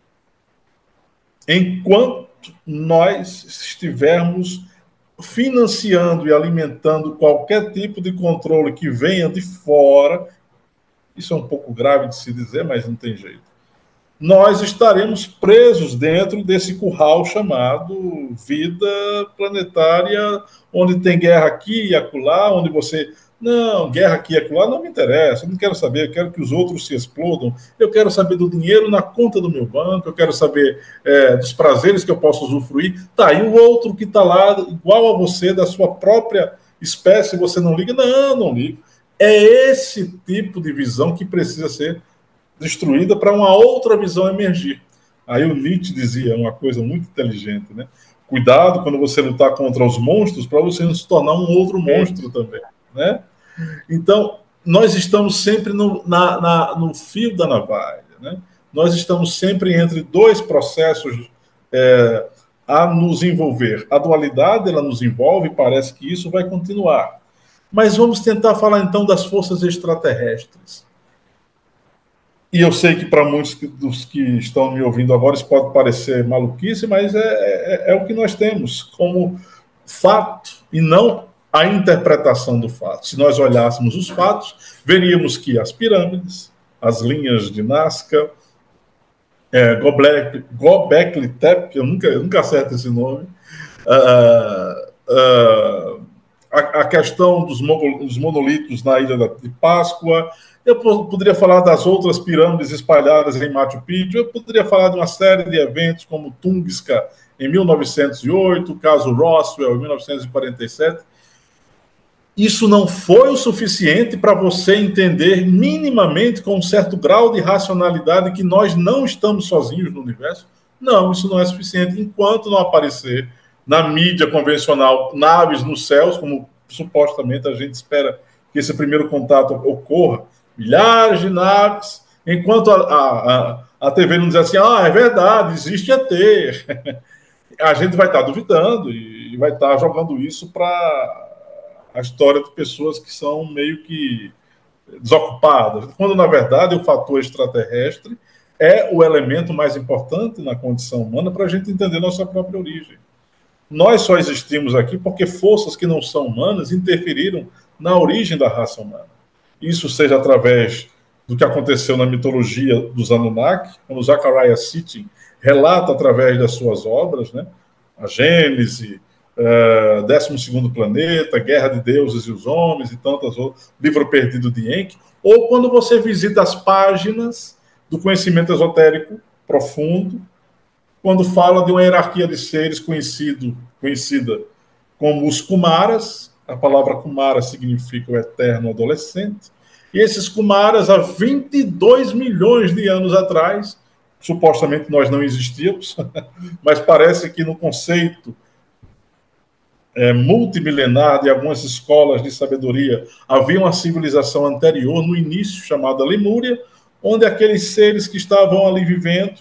Enquanto nós estivermos financiando e alimentando qualquer tipo de controle que venha de fora, isso é um pouco grave de se dizer, mas não tem jeito, nós estaremos presos dentro desse curral chamado vida planetária, onde tem guerra aqui e acolá, onde você... Não, guerra aqui e acolá não me interessa, eu não quero saber, eu quero que os outros se explodam, eu quero saber do dinheiro na conta do meu banco, eu quero saber dos prazeres que eu posso usufruir. Tá, e o outro que está lá, igual a você, da sua própria espécie, você não liga? Não ligo. É esse tipo de visão que precisa ser destruída para uma outra visão emergir. Aí o Nietzsche dizia uma coisa muito inteligente, né? Cuidado quando você lutar contra os monstros, para você não se tornar um outro monstro também, né? Então, nós estamos sempre no fio da navalha, né? Nós estamos sempre entre dois processos a nos envolver. A dualidade, ela nos envolve, parece que isso vai continuar. Mas vamos tentar falar, então, das forças extraterrestres. E eu sei que para muitos dos que estão me ouvindo agora isso pode parecer maluquice, mas é o que nós temos como fato e não a interpretação do fato. Se nós olhássemos os fatos, veríamos que as pirâmides, as linhas de Nazca, Göbekli Tepe, eu nunca acerto esse nome, a questão dos monolitos na Ilha de Páscoa. Eu poderia falar das outras pirâmides espalhadas em Machu Picchu, eu poderia falar de uma série de eventos como Tunguska em 1908, o caso Roswell em 1947. Isso não foi o suficiente para você entender minimamente, com um certo grau de racionalidade, que nós não estamos sozinhos no universo? Não, isso não é suficiente. Enquanto não aparecer na mídia convencional naves nos céus, como supostamente a gente espera que esse primeiro contato ocorra, milhares de naves, enquanto a TV não diz assim, é verdade, existe ET, a gente vai estar duvidando e vai estar jogando isso para a história de pessoas que são meio que desocupadas, quando, na verdade, o fator extraterrestre é o elemento mais importante na condição humana para a gente entender nossa própria origem. Nós só existimos aqui porque forças que não são humanas interferiram na origem da raça humana. Isso seja através do que aconteceu na mitologia dos Anunnaki, quando Zecharia Sitchin relata através das suas obras, né, a Gênese, 12º Planeta, Guerra de Deuses e os Homens e tantas outras, Livro Perdido de Enki, ou quando você visita as páginas do conhecimento esotérico profundo, quando fala de uma hierarquia de seres conhecida como os Kumaras, A palavra Kumara significa o eterno adolescente. E esses Kumaras, há 22 milhões de anos atrás, supostamente nós não existíamos, mas parece que no conceito multimilenar de algumas escolas de sabedoria havia uma civilização anterior, no início, chamada Lemúria, onde aqueles seres que estavam ali vivendo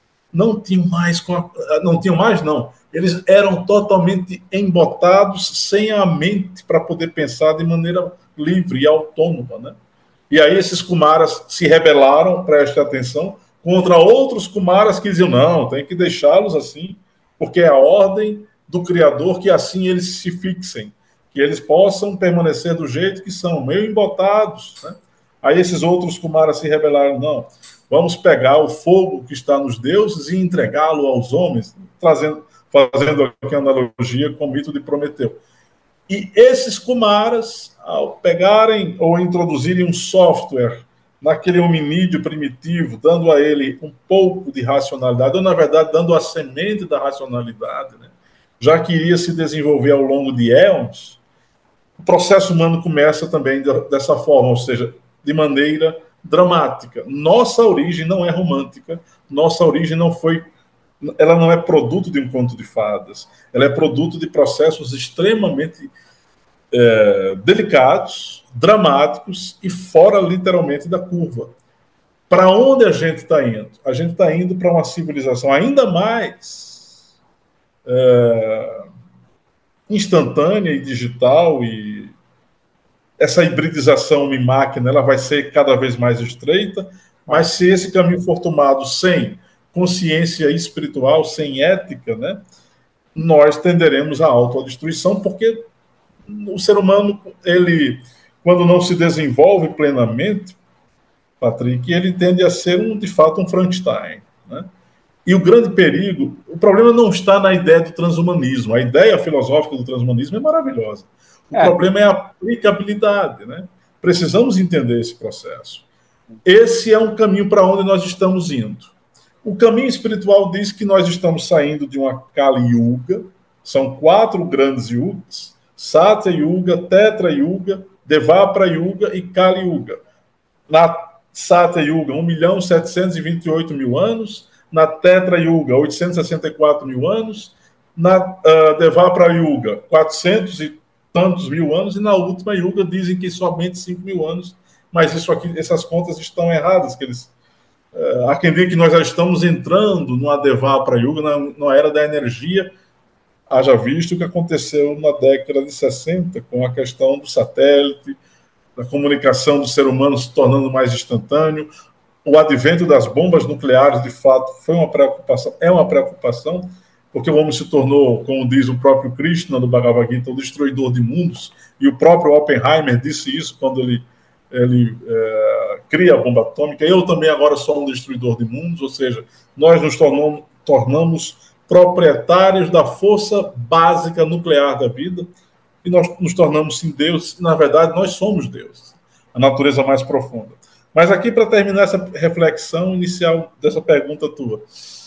eles eram totalmente embotados, sem a mente para poder pensar de maneira livre e autônoma, né? E aí esses Kumaras se rebelaram, preste atenção, contra outros Kumaras que diziam, não, tem que deixá-los assim, porque é a ordem do Criador que assim eles se fixem, que eles possam permanecer do jeito que são, meio embotados, né? Aí esses outros Kumaras se rebelaram, não, vamos pegar o fogo que está nos deuses e entregá-lo aos homens, fazendo aqui analogia com o mito de Prometeu. E esses Kumaras, ao pegarem ou introduzirem um software naquele hominídeo primitivo, dando a ele um pouco de racionalidade, ou na verdade dando a semente da racionalidade, né? Já que iria se desenvolver ao longo de éons, o processo humano começa também dessa forma, ou seja, de maneira dramática. Nossa origem não é romântica, nossa origem ela não é produto de um conto de fadas, ela é produto de processos extremamente delicados, dramáticos e fora literalmente da curva. Para onde a gente está indo? A gente está indo para uma civilização ainda mais instantânea e digital, e essa hibridização homem-máquina ela vai ser cada vez mais estreita, mas se esse caminho for tomado sem consciência espiritual, sem ética, né, nós tenderemos à autodestruição, porque o ser humano, ele, quando não se desenvolve plenamente, Patrick, ele tende a ser, de fato, um Frankenstein, né? E o grande perigo, o problema não está na ideia do transhumanismo. A ideia filosófica do transhumanismo é maravilhosa. O problema é a aplicabilidade, né? Precisamos entender esse processo. Esse é um caminho para onde nós estamos indo. O caminho espiritual diz que nós estamos saindo de uma Kali Yuga, são 4 grandes yugas, Satya Yuga, Tetra Yuga, Devapara Yuga e Kali Yuga. Na Satya Yuga, 1.728.000 anos, na Tetra Yuga, 864 mil anos, na Devapara Yuga, 400 e tantos mil anos, e na última Yuga dizem que somente 5.000 anos, mas isso aqui, essas contas estão erradas, que eles... há quem diga que nós já estamos entrando numa Devapara Yuga, na era da energia, haja visto o que aconteceu na década de 60, com a questão do satélite, da comunicação do ser humano se tornando mais instantâneo, o advento das bombas nucleares, de fato, foi uma preocupação, é uma preocupação, porque o homem se tornou, como diz o próprio Krishna do Bhagavad Gita, o destruidor de mundos, e o próprio Oppenheimer disse isso quando ele cria a bomba atômica. Eu também agora sou um destruidor de mundos, ou seja, nós nos tornamos proprietários da força básica nuclear da vida, e nós nos tornamos sim deuses, e na verdade nós somos deuses, a natureza mais profunda. Mas aqui, para terminar essa reflexão inicial dessa pergunta tua,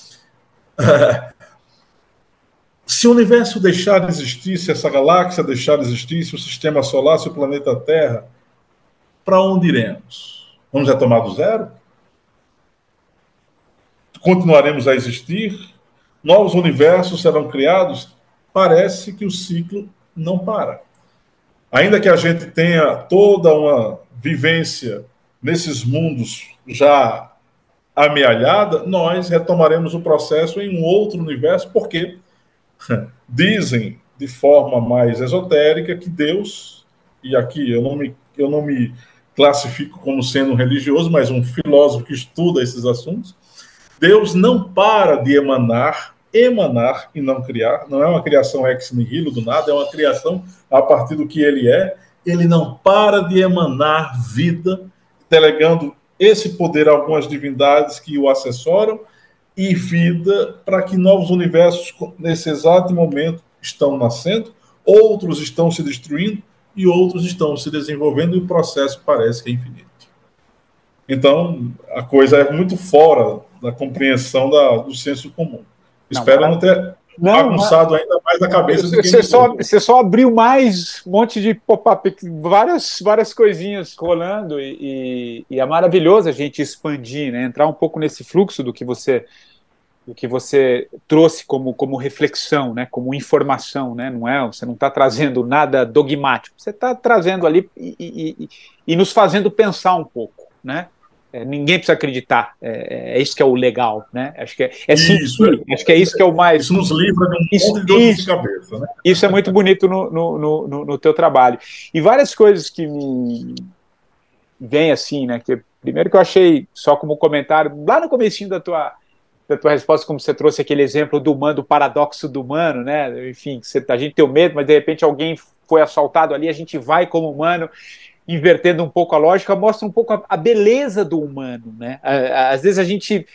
se o universo deixar de existir, se essa galáxia deixar de existir, se o sistema solar, se o planeta Terra, para onde iremos? Vamos retomar do zero? Continuaremos a existir? Novos universos serão criados? Parece que o ciclo não para. Ainda que a gente tenha toda uma vivência nesses mundos já amealhada, nós retomaremos o processo em um outro universo, porque dizem de forma mais esotérica que Deus, e aqui eu não me classifico como sendo um religioso, mas um filósofo que estuda esses assuntos, Deus não para de emanar e não criar, não é uma criação ex nihilo do nada, é uma criação a partir do que ele é, ele não para de emanar vida, delegando esse poder a algumas divindades que o assessoram, e vida para que novos universos, nesse exato momento, estão nascendo, outros estão se destruindo e outros estão se desenvolvendo, e o processo parece que é infinito. Então, a coisa é muito fora da compreensão do senso comum. Espero não ter Não, bagunçado ainda mais a cabeça de quem você só abriu mais um monte de pop-up, várias coisinhas rolando, e é maravilhoso a gente expandir, né? Entrar um pouco nesse fluxo do que você trouxe como reflexão, né? Como informação, né? Você não está trazendo nada dogmático, você está trazendo ali e nos fazendo pensar um pouco, né? Ninguém precisa acreditar. É isso que é o legal, né? Acho que é Isso, simples. Acho que é isso que é o mais. isso nos livra de um monte de dores de cabeça, né? Isso é muito bonito no teu trabalho. E várias coisas que me vêm assim, né? Primeiro que eu achei, só como comentário, lá no comecinho da tua resposta, como você trouxe aquele exemplo do humano, do paradoxo do humano, né? Enfim, a gente tem o medo, mas de repente alguém foi assaltado ali, a gente vai como humano, invertendo um pouco a lógica, mostra um pouco a beleza do humano, né? Às vezes a gente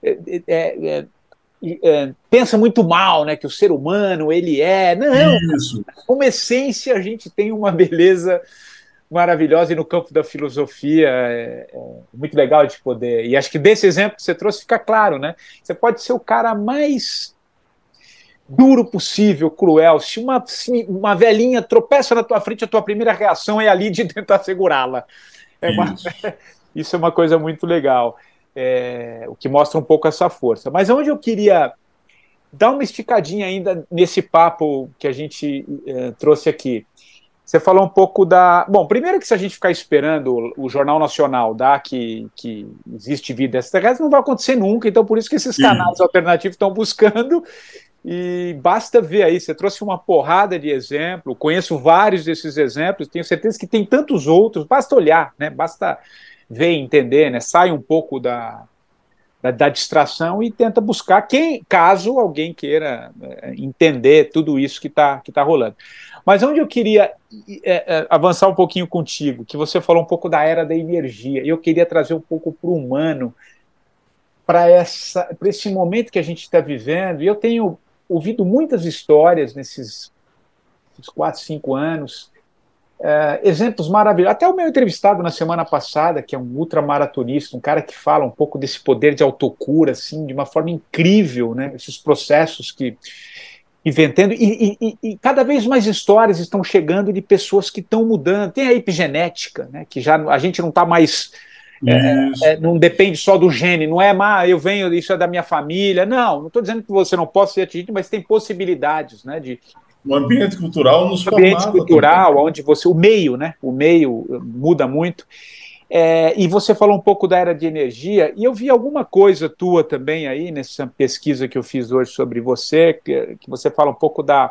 pensa muito mal, né? Que o ser humano, ele não, Isso. como essência a gente tem uma beleza maravilhosa, e no campo da filosofia é muito legal de poder, e acho que desse exemplo que você trouxe fica claro, né? Você pode ser o cara mais duro possível, cruel, se uma velhinha tropeça na tua frente, a tua primeira reação é ali de tentar segurá-la. Isso é uma coisa muito legal, o que mostra um pouco essa força. Mas onde eu queria dar uma esticadinha ainda nesse papo que a gente trouxe aqui, você falou um pouco da... Bom, primeiro que se a gente ficar esperando o Jornal Nacional dar que existe vida extraterrestre, não vai acontecer nunca, então por isso que esses canais alternativos estão buscando, e basta ver aí, você trouxe uma porrada de exemplos, conheço vários desses exemplos, tenho certeza que tem tantos outros, basta olhar, né? Basta ver e entender, né? Sai um pouco da distração e tenta buscar caso alguém queira entender tudo isso que tá rolando. Mas onde eu queria avançar um pouquinho contigo, que você falou um pouco da era da energia, eu queria trazer um pouco para o humano, para esse momento que a gente está vivendo, e eu tenho ouvido muitas histórias nesses 4, 5 anos, exemplos maravilhosos. Até o meu entrevistado na semana passada, que é um ultramaratonista, um cara que fala um pouco desse poder de autocura, assim, de uma forma incrível, né? Esses processos que vem tendo, e cada vez mais histórias estão chegando de pessoas que estão mudando. Tem a epigenética, né? Que já a gente não está mais... não depende só do gene, não é eu venho, isso é da minha família. Não estou dizendo que você não possa ser atingido, mas tem possibilidades, né? O ambiente cultural nos formava. O ambiente cultural, também. Onde o meio, né? O meio muda muito. E você falou um pouco da era de energia, e eu vi alguma coisa tua também aí, nessa pesquisa que eu fiz hoje sobre você, que você fala um pouco da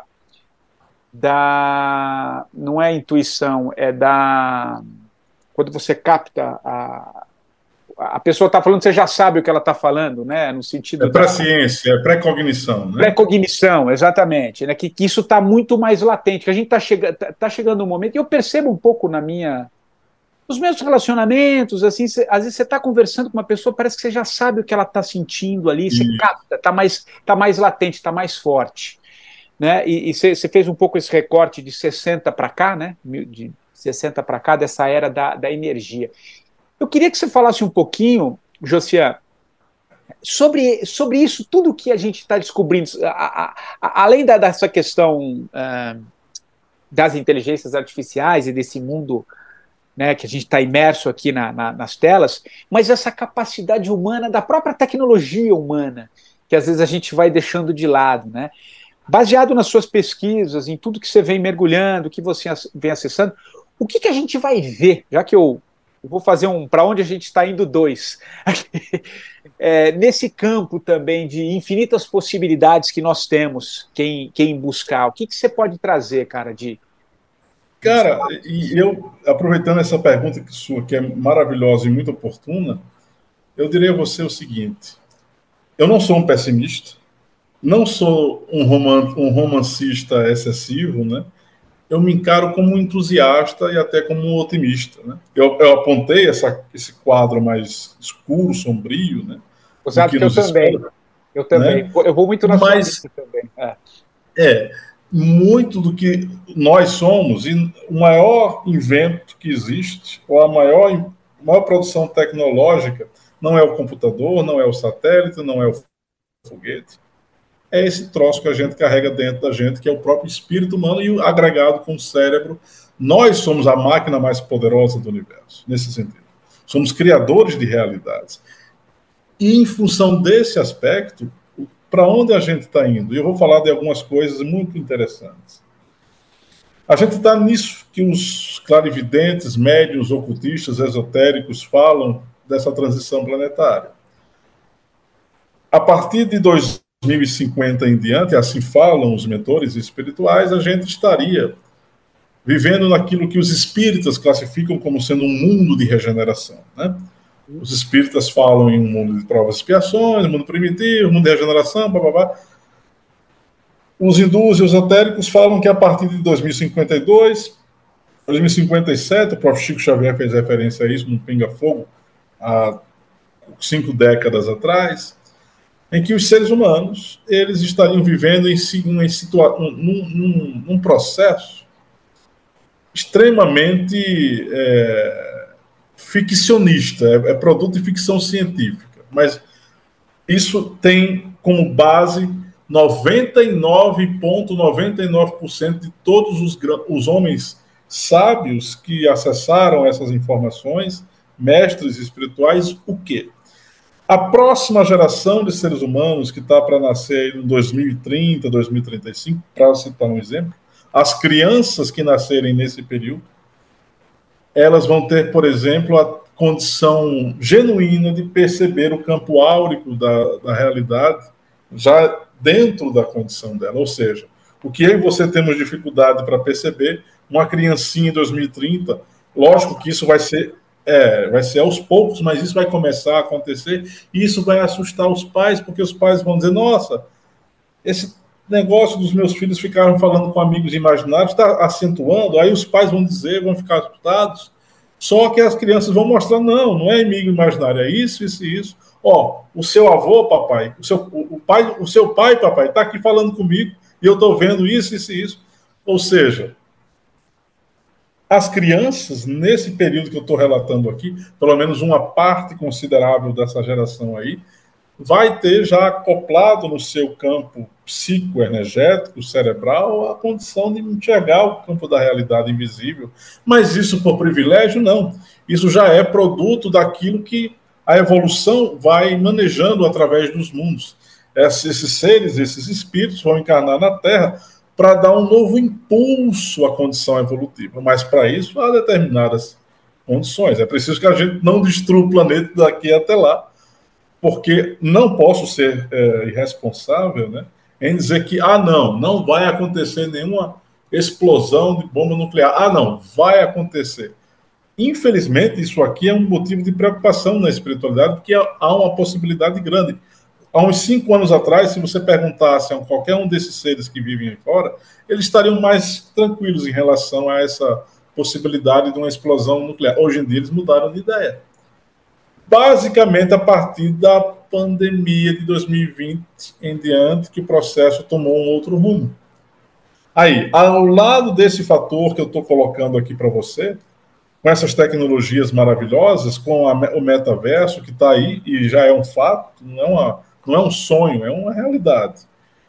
não é intuição, quando você capta a pessoa está falando, você já sabe o que ela está falando, né? No sentido presciência, pré-cognição, né? Pré-cognição, exatamente, né? Que isso está muito mais latente, que a gente está chegando um momento, e eu percebo um pouco nos meus relacionamentos, assim, às vezes você está conversando com uma pessoa, parece que você já sabe o que ela está sentindo ali, você capta, está mais latente, está mais forte, né? E você fez um pouco esse recorte de 60 para cá, né? De 60 para cá, dessa era da energia. Eu queria que você falasse um pouquinho, Josian, sobre isso, tudo que a gente está descobrindo, além dessa questão das inteligências artificiais e desse mundo, né, que a gente está imerso aqui nas telas, mas essa capacidade humana, da própria tecnologia humana, que às vezes a gente vai deixando de lado, né? Baseado nas suas pesquisas, em tudo que você vem mergulhando, que você vem acessando, o que a gente vai ver, já que eu vou fazer para onde a gente está indo 2, nesse campo também de infinitas possibilidades que nós temos, quem buscar, o que você pode trazer, cara, Cara, e eu, aproveitando essa pergunta sua, que é maravilhosa e muito oportuna, eu diria a você o seguinte: eu não sou um pessimista, não sou um romancista excessivo, né? Eu me encaro como um entusiasta e até como um otimista, né? Eu apontei esse quadro mais escuro, sombrio, né? Sabe que eu também. Espera, eu também. Né? Eu vou muito na sua lista também. Muito do que nós somos, e o maior invento que existe, ou a maior produção tecnológica, não é o computador, não é o satélite, não é o foguete. é esse troço que a gente carrega dentro da gente, que é o próprio espírito humano e o agregado com o cérebro. Nós somos a máquina mais poderosa do universo, nesse sentido. Somos criadores de realidades. E em função desse aspecto, para onde a gente está indo? E eu vou falar de algumas coisas muito interessantes. A gente está nisso que os clarividentes, médiuns, ocultistas, esotéricos falam dessa transição planetária. A partir de 2050 em diante, assim falam os mentores espirituais, a gente estaria vivendo naquilo que os espíritas classificam como sendo um mundo de regeneração, né? Os espíritas falam em um mundo de provas e expiações, mundo primitivo, mundo de regeneração, blá, blá, blá. Os hindus e os esotéricos falam que a partir de 2052, 2057, o próprio Chico Xavier fez referência a isso no Pinga Fogo, há 5 décadas atrás, em que os seres humanos eles estariam vivendo num processo extremamente ficcionista, é produto de ficção científica, mas isso tem como base 99,99% de todos os homens sábios que acessaram essas informações, mestres espirituais, o quê? A próxima geração de seres humanos que está para nascer em 2030, 2035, para citar um exemplo, as crianças que nascerem nesse período, elas vão ter, por exemplo, a condição genuína de perceber o campo áurico da realidade já dentro da condição dela. Ou seja, o que eu e você temos dificuldade para perceber, uma criancinha em 2030, lógico que isso vai ser aos poucos, mas isso vai começar a acontecer e isso vai assustar os pais, porque os pais vão dizer, nossa, esse negócio dos meus filhos ficaram falando com amigos imaginários, está acentuando, aí os pais vão dizer, vão ficar assustados, só que as crianças vão mostrar, não é amigo imaginário, é isso, isso e isso. Ó, o seu avô, papai, o seu pai, papai, está aqui falando comigo e eu estou vendo isso, isso e isso. Ou seja, as crianças, nesse período que eu estou relatando aqui, pelo menos uma parte considerável dessa geração aí, vai ter já acoplado no seu campo psicoenergético, cerebral, a condição de enxergar o campo da realidade invisível. Mas isso por privilégio, não. Isso já é produto daquilo que a evolução vai manejando através dos mundos. Esses seres, esses espíritos vão encarnar na Terra para dar um novo impulso à condição evolutiva. Mas para isso há determinadas condições. É preciso que a gente não destrua o planeta daqui até lá, porque não posso ser irresponsável, né, em dizer que, não vai acontecer nenhuma explosão de bomba nuclear. Não, vai acontecer. Infelizmente, isso aqui é um motivo de preocupação na espiritualidade, porque há uma possibilidade grande. Há uns 5 anos atrás, se você perguntasse a qualquer um desses seres que vivem aí fora, eles estariam mais tranquilos em relação a essa possibilidade de uma explosão nuclear. Hoje em dia, eles mudaram de ideia. Basicamente, a partir da pandemia de 2020 em diante, que o processo tomou um outro rumo. Aí, ao lado desse fator que eu estou colocando aqui para você, com essas tecnologias maravilhosas, com o metaverso que está aí e já é um fato, não é um sonho, é uma realidade.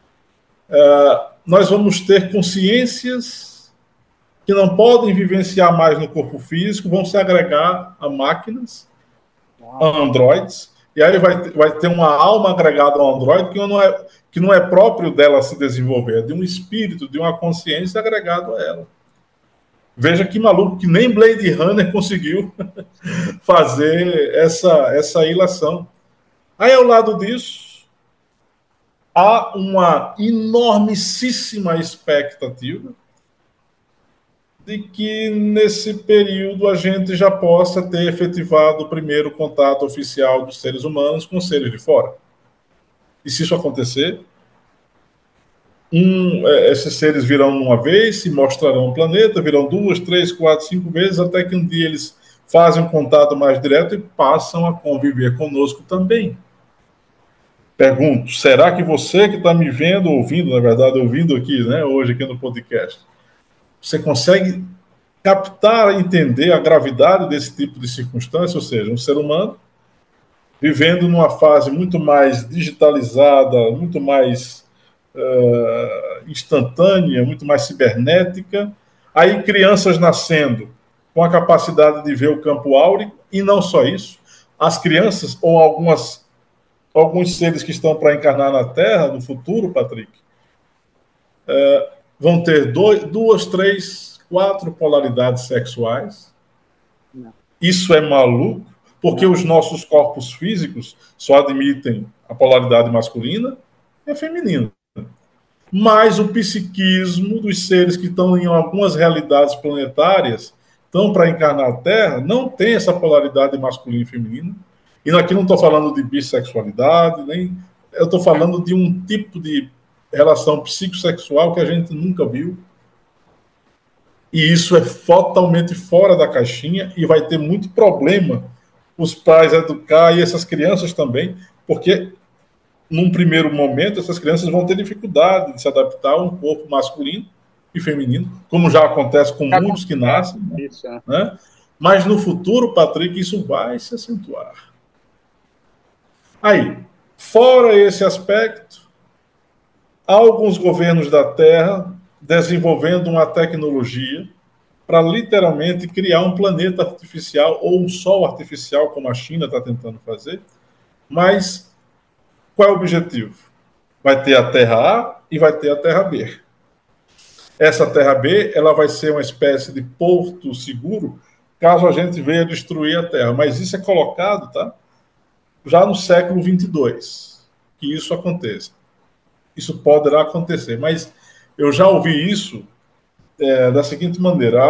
Nós vamos ter consciências que não podem vivenciar mais no corpo físico, vão se agregar a máquinas, a androides, e aí vai ter uma alma agregada ao androide que não é próprio dela se desenvolver, é de um espírito, de uma consciência agregado a ela. Veja que maluco, que nem Blade Runner conseguiu fazer essa ilação. Aí, ao lado disso, há uma enormíssima expectativa de que, nesse período, a gente já possa ter efetivado o primeiro contato oficial dos seres humanos com seres de fora. E se isso acontecer, esses seres virão uma vez, se mostrarão o planeta, virão 2, 3, 4, 5 vezes, até que um dia eles fazem um contato mais direto e passam a conviver conosco também. Pergunto, será que você que está me vendo, ouvindo, na verdade, ouvindo aqui, né, hoje aqui no podcast, você consegue captar, entender a gravidade desse tipo de circunstância? Ou seja, um ser humano vivendo numa fase muito mais digitalizada, muito mais instantânea, muito mais cibernética. Aí crianças nascendo com a capacidade de ver o campo áureo, e não só isso, as crianças, ou alguns seres que estão para encarnar na Terra no futuro, Patrick, vão ter duas, três, quatro polaridades sexuais. Isso é maluco, porque os nossos corpos físicos só admitem a polaridade masculina e a feminina. Mas o psiquismo dos seres que estão em algumas realidades planetárias, estão para encarnar a Terra, não tem essa polaridade masculina e feminina. E aqui não estou falando de bissexualidade, nem eu estou falando de um tipo de relação psicossexual que a gente nunca viu. E isso é totalmente fora da caixinha e vai ter muito problema os pais educar e essas crianças também, porque num primeiro momento essas crianças vão ter dificuldade de se adaptar a um corpo masculino e feminino, como já acontece com muitos que nascem, né? Mas no futuro, Patrick, isso vai se acentuar. Aí, fora esse aspecto, há alguns governos da Terra desenvolvendo uma tecnologia para literalmente criar um planeta artificial ou um sol artificial, como a China está tentando fazer. Mas qual é o objetivo? Vai ter a Terra A e vai ter a Terra B. Essa Terra B, ela vai ser uma espécie de porto seguro caso a gente venha destruir a Terra. Mas isso é colocado, tá? Já no século 22, que isso aconteça. Isso poderá acontecer, mas eu já ouvi isso da seguinte maneira: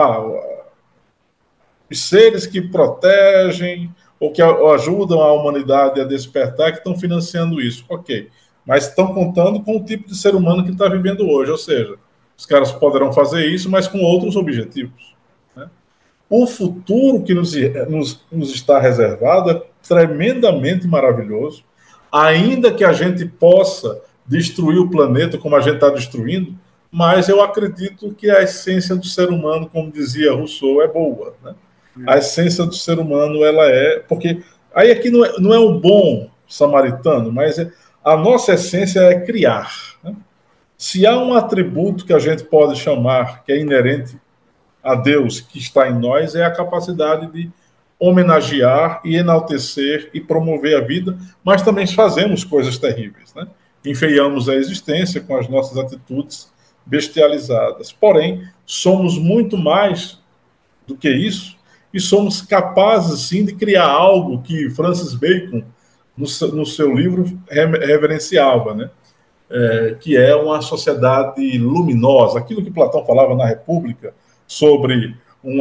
os seres que protegem ou que ajudam a humanidade a despertar, que estão financiando isso. Ok, mas estão contando com o tipo de ser humano que está vivendo hoje, ou seja, os caras poderão fazer isso, mas com outros objetivos. Né? O futuro que nos está reservado é tremendamente maravilhoso, ainda que a gente possa destruir o planeta como a gente está destruindo, mas eu acredito que a essência do ser humano, como dizia Rousseau, é boa. Né? A essência do ser humano, ela é... Porque aí aqui não é o bom samaritano, mas a nossa essência é criar. Né? Se há um atributo que a gente pode chamar, que é inerente a Deus, que está em nós, é a capacidade de homenagear e enaltecer e promover a vida, mas também fazemos coisas terríveis, né? Enfeiamos a existência com as nossas atitudes bestializadas. Porém, somos muito mais do que isso e somos capazes, sim, de criar algo que Francis Bacon, no seu livro, reverenciava, né? Que é uma sociedade luminosa. Aquilo que Platão falava na República sobre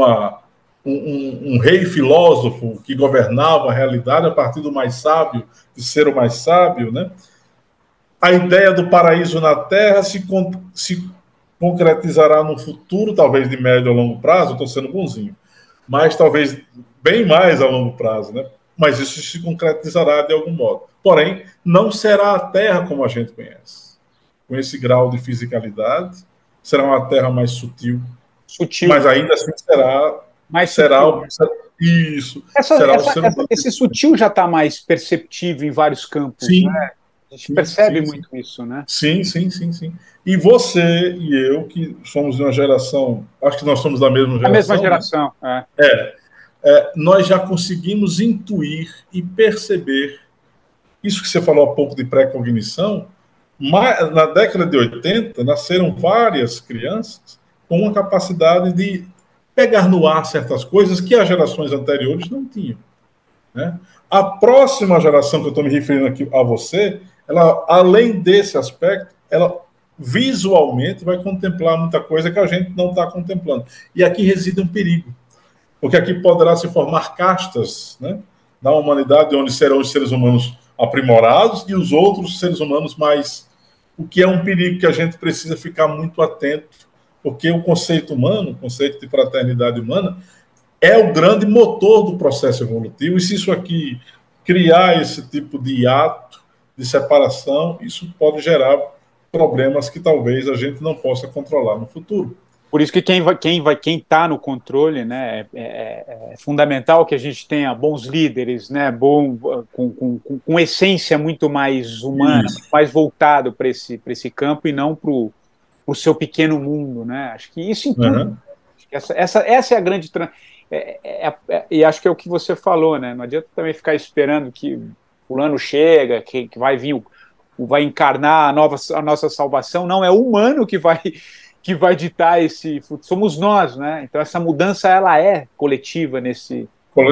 um rei filósofo que governava a realidade a partir do mais sábio, de ser o mais sábio, né? A ideia do paraíso na Terra se concretizará no futuro, talvez de médio a longo prazo, estou sendo bonzinho, mas talvez bem mais a longo prazo, né? Mas isso se concretizará de algum modo. Porém, não será a Terra como a gente conhece. Com esse grau de fisicalidade, será uma Terra mais sutil. Mas ainda assim será... Mais será sutil. Isso. Esse sutil já está mais perceptível em vários campos, sim, né? A gente percebe muito isso, né? Sim. E você e eu, que somos de uma geração, acho que nós somos da mesma geração. A mesma geração, né? Nós já conseguimos intuir e perceber isso que você falou há pouco de pré-cognição. Na década de 80, nasceram várias crianças com uma capacidade de pegar no ar certas coisas que as gerações anteriores não tinham. Né? A próxima geração que eu estou me referindo aqui a você, ela, além desse aspecto, ela visualmente vai contemplar muita coisa que a gente não está contemplando. E aqui reside um perigo, porque aqui poderá se formar castas, né, na humanidade, onde serão os seres humanos aprimorados e os outros seres humanos mais... O que é um perigo que a gente precisa ficar muito atento, porque o conceito humano, o conceito de fraternidade humana, é o grande motor do processo evolutivo, e se isso aqui criar esse tipo de ato de separação, isso pode gerar problemas que talvez a gente não possa controlar no futuro. Por isso que quem está no controle, né, é fundamental que a gente tenha bons líderes, né, com essência muito mais humana, muito mais voltado para esse campo e não para o seu pequeno mundo, né? Acho que isso em tudo. Essa é a grande e acho que é o que você falou, né? Não adianta também ficar esperando que fulano chega, que vai vir vai encarnar a nossa salvação. Não, é o humano que vai ditar somos nós, né? Então essa mudança ela é coletiva nesse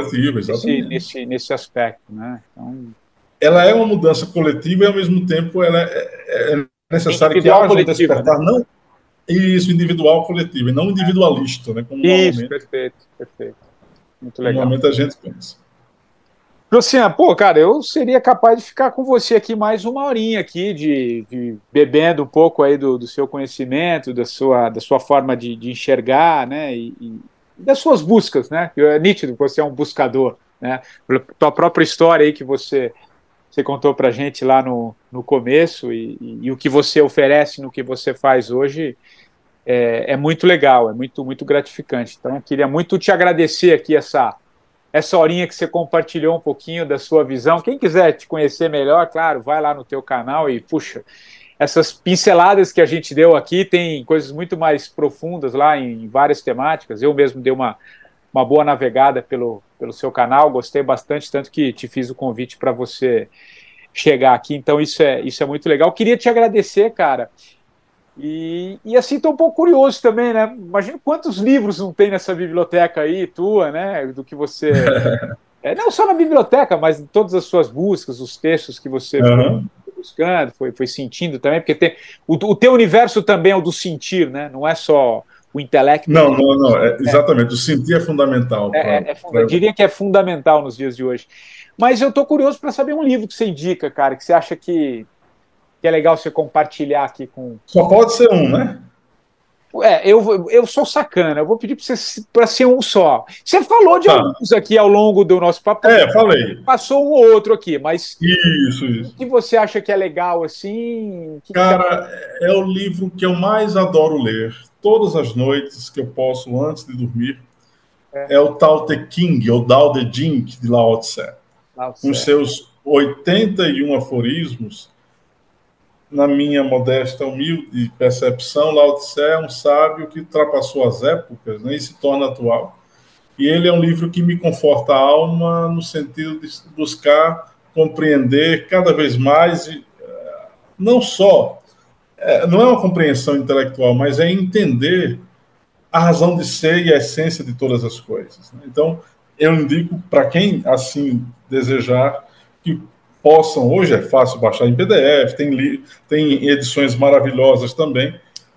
aspecto, né? Então, ela é uma mudança coletiva e ao mesmo tempo ela é necessário que haja um despertar, né? Não isso, individual coletivo, e não individualista, né? Como isso, perfeito. Muito legal. Normalmente a gente pensa. Josian, cara, eu seria capaz de ficar com você aqui mais uma horinha aqui, de bebendo um pouco aí do seu conhecimento, da sua forma de enxergar, né, e das suas buscas, né, é nítido que você é um buscador, né, pela tua própria história aí que você contou pra gente lá no começo e o que você oferece no que você faz hoje é muito legal, é muito, muito gratificante. Então, eu queria muito te agradecer aqui essa horinha que você compartilhou um pouquinho da sua visão. Quem quiser te conhecer melhor, claro, vai lá no teu canal e, puxa, essas pinceladas que a gente deu aqui tem coisas muito mais profundas lá em várias temáticas. Eu mesmo dei uma boa navegada pelo seu canal, gostei bastante, tanto que te fiz o convite para você chegar aqui. Então, isso é muito legal. Queria te agradecer, cara. E assim, estou um pouco curioso também, né? Imagina quantos livros não tem nessa biblioteca aí, tua, né? Do que você... não só na biblioteca, mas em todas as suas buscas, os textos que você foi buscando, foi sentindo também, porque tem o teu universo também é o do sentir, né? Não é só o intelecto. Não. Exatamente, o sentir é fundamental. Eu diria que é fundamental nos dias de hoje. Mas eu estou curioso para saber um livro que você indica, cara, que você acha que é legal você compartilhar aqui com... Só pode ser um, né? Eu sou sacana, eu vou pedir para ser um só. Você falou de alguns aqui ao longo do nosso papo. Falei. Passou um ou outro aqui, mas... Isso. O que você acha que é legal, assim? Cara, é o livro que eu mais adoro ler, todas as noites que eu posso, antes de dormir, é o Tao Te Ching, ou Tao Te Ching, de Lao Tse. Com seus 81 aforismos. Na minha modesta, humilde percepção, Lao Tse é um sábio que ultrapassou as épocas, né, e se torna atual. E ele é um livro que me conforta a alma no sentido de buscar compreender cada vez mais, não só, não é uma compreensão intelectual, mas é entender a razão de ser e a essência de todas as coisas. Né? Então, eu indico para quem assim desejar que possam, hoje é fácil baixar em PDF, tem edições maravilhosas também,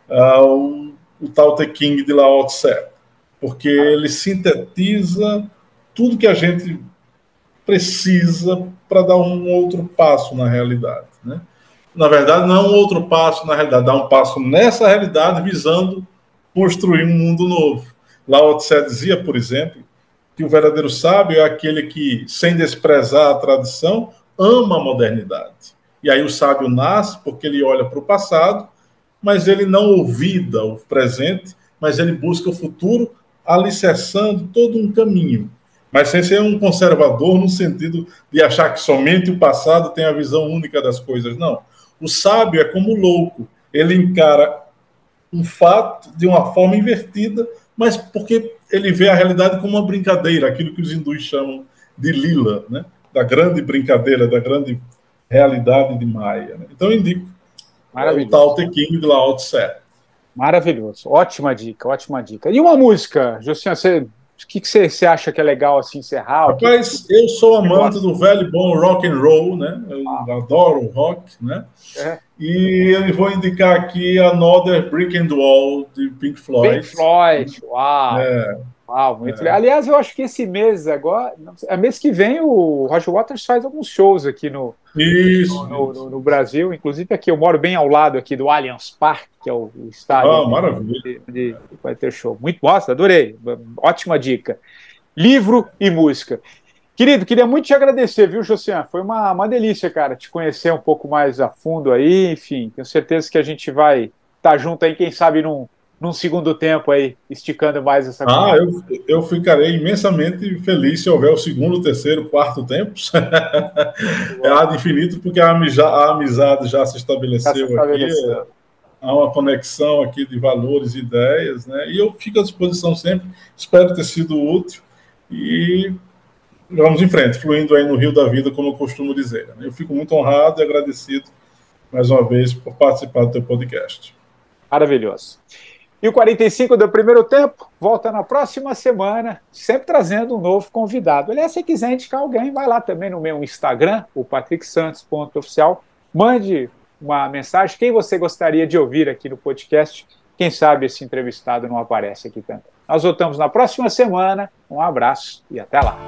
o Tao Te Ching de Lao Tse, porque ele sintetiza tudo que a gente precisa para dar um outro passo na realidade. Né? Na verdade, não é um outro passo na realidade, dá um passo nessa realidade visando construir um mundo novo. Lao Tse dizia, por exemplo, que o verdadeiro sábio é aquele que, sem desprezar a tradição, ama a modernidade. E aí o sábio nasce porque ele olha para o passado, mas ele não olvida o presente, mas ele busca o futuro, alicerçando todo um caminho. Mas sem ser um conservador no sentido de achar que somente o passado tem a visão única das coisas. Não. O sábio é como o louco. Ele encara um fato de uma forma invertida, mas porque ele vê a realidade como uma brincadeira, aquilo que os hindus chamam de lila, né? Da grande brincadeira, da grande realidade de Maia. Né? Então, eu indico o Tao Te Ching de Lao Tse. Maravilhoso. Ótima dica, ótima dica. E uma música, Josian, o que você acha que é legal assim encerrar? Rapaz, eu sou amante do velho e bom rock and roll, né? Eu adoro rock, né? E eu vou indicar aqui Another Brick and Wall, de Pink Floyd. Pink Floyd, uau! Uau, muito legal. Aliás, eu acho que esse mês agora, mês que vem, o Roger Waters faz alguns shows aqui no Brasil, inclusive aqui eu moro bem ao lado aqui do Allianz Parque, que é o estádio onde vai ter show. Muito bom, adorei, ótima dica. Livro e música. Querido, queria muito te agradecer, viu, Josian? Foi uma delícia, cara, te conhecer um pouco mais a fundo aí, enfim, tenho certeza que a gente vai estar junto aí, quem sabe num segundo tempo aí, esticando mais essa coisa? Eu ficarei imensamente feliz se houver o segundo, terceiro, quarto tempos. É ad infinito, porque a amizade já se estabeleceu aqui. Há uma conexão aqui de valores e ideias, né? E eu fico à disposição sempre, espero ter sido útil e vamos em frente, fluindo aí no rio da vida, como eu costumo dizer. Eu fico muito honrado e agradecido mais uma vez por participar do teu podcast. Maravilhoso. E o 45 do primeiro tempo volta na próxima semana, sempre trazendo um novo convidado. Aliás, se quiser indicar alguém, vai lá também no meu Instagram, o patricksantos.oficial, mande uma mensagem, quem você gostaria de ouvir aqui no podcast. Quem sabe esse entrevistado não aparece aqui também. Nós voltamos na próxima semana. Um abraço e até lá.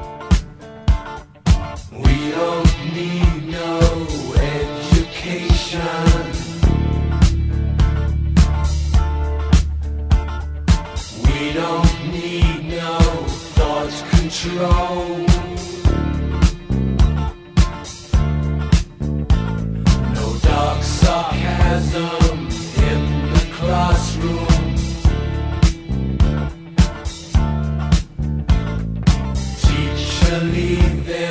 We don't need no education. We don't need no thought control. No dark sarcasm in the classroom. Teacher, leave them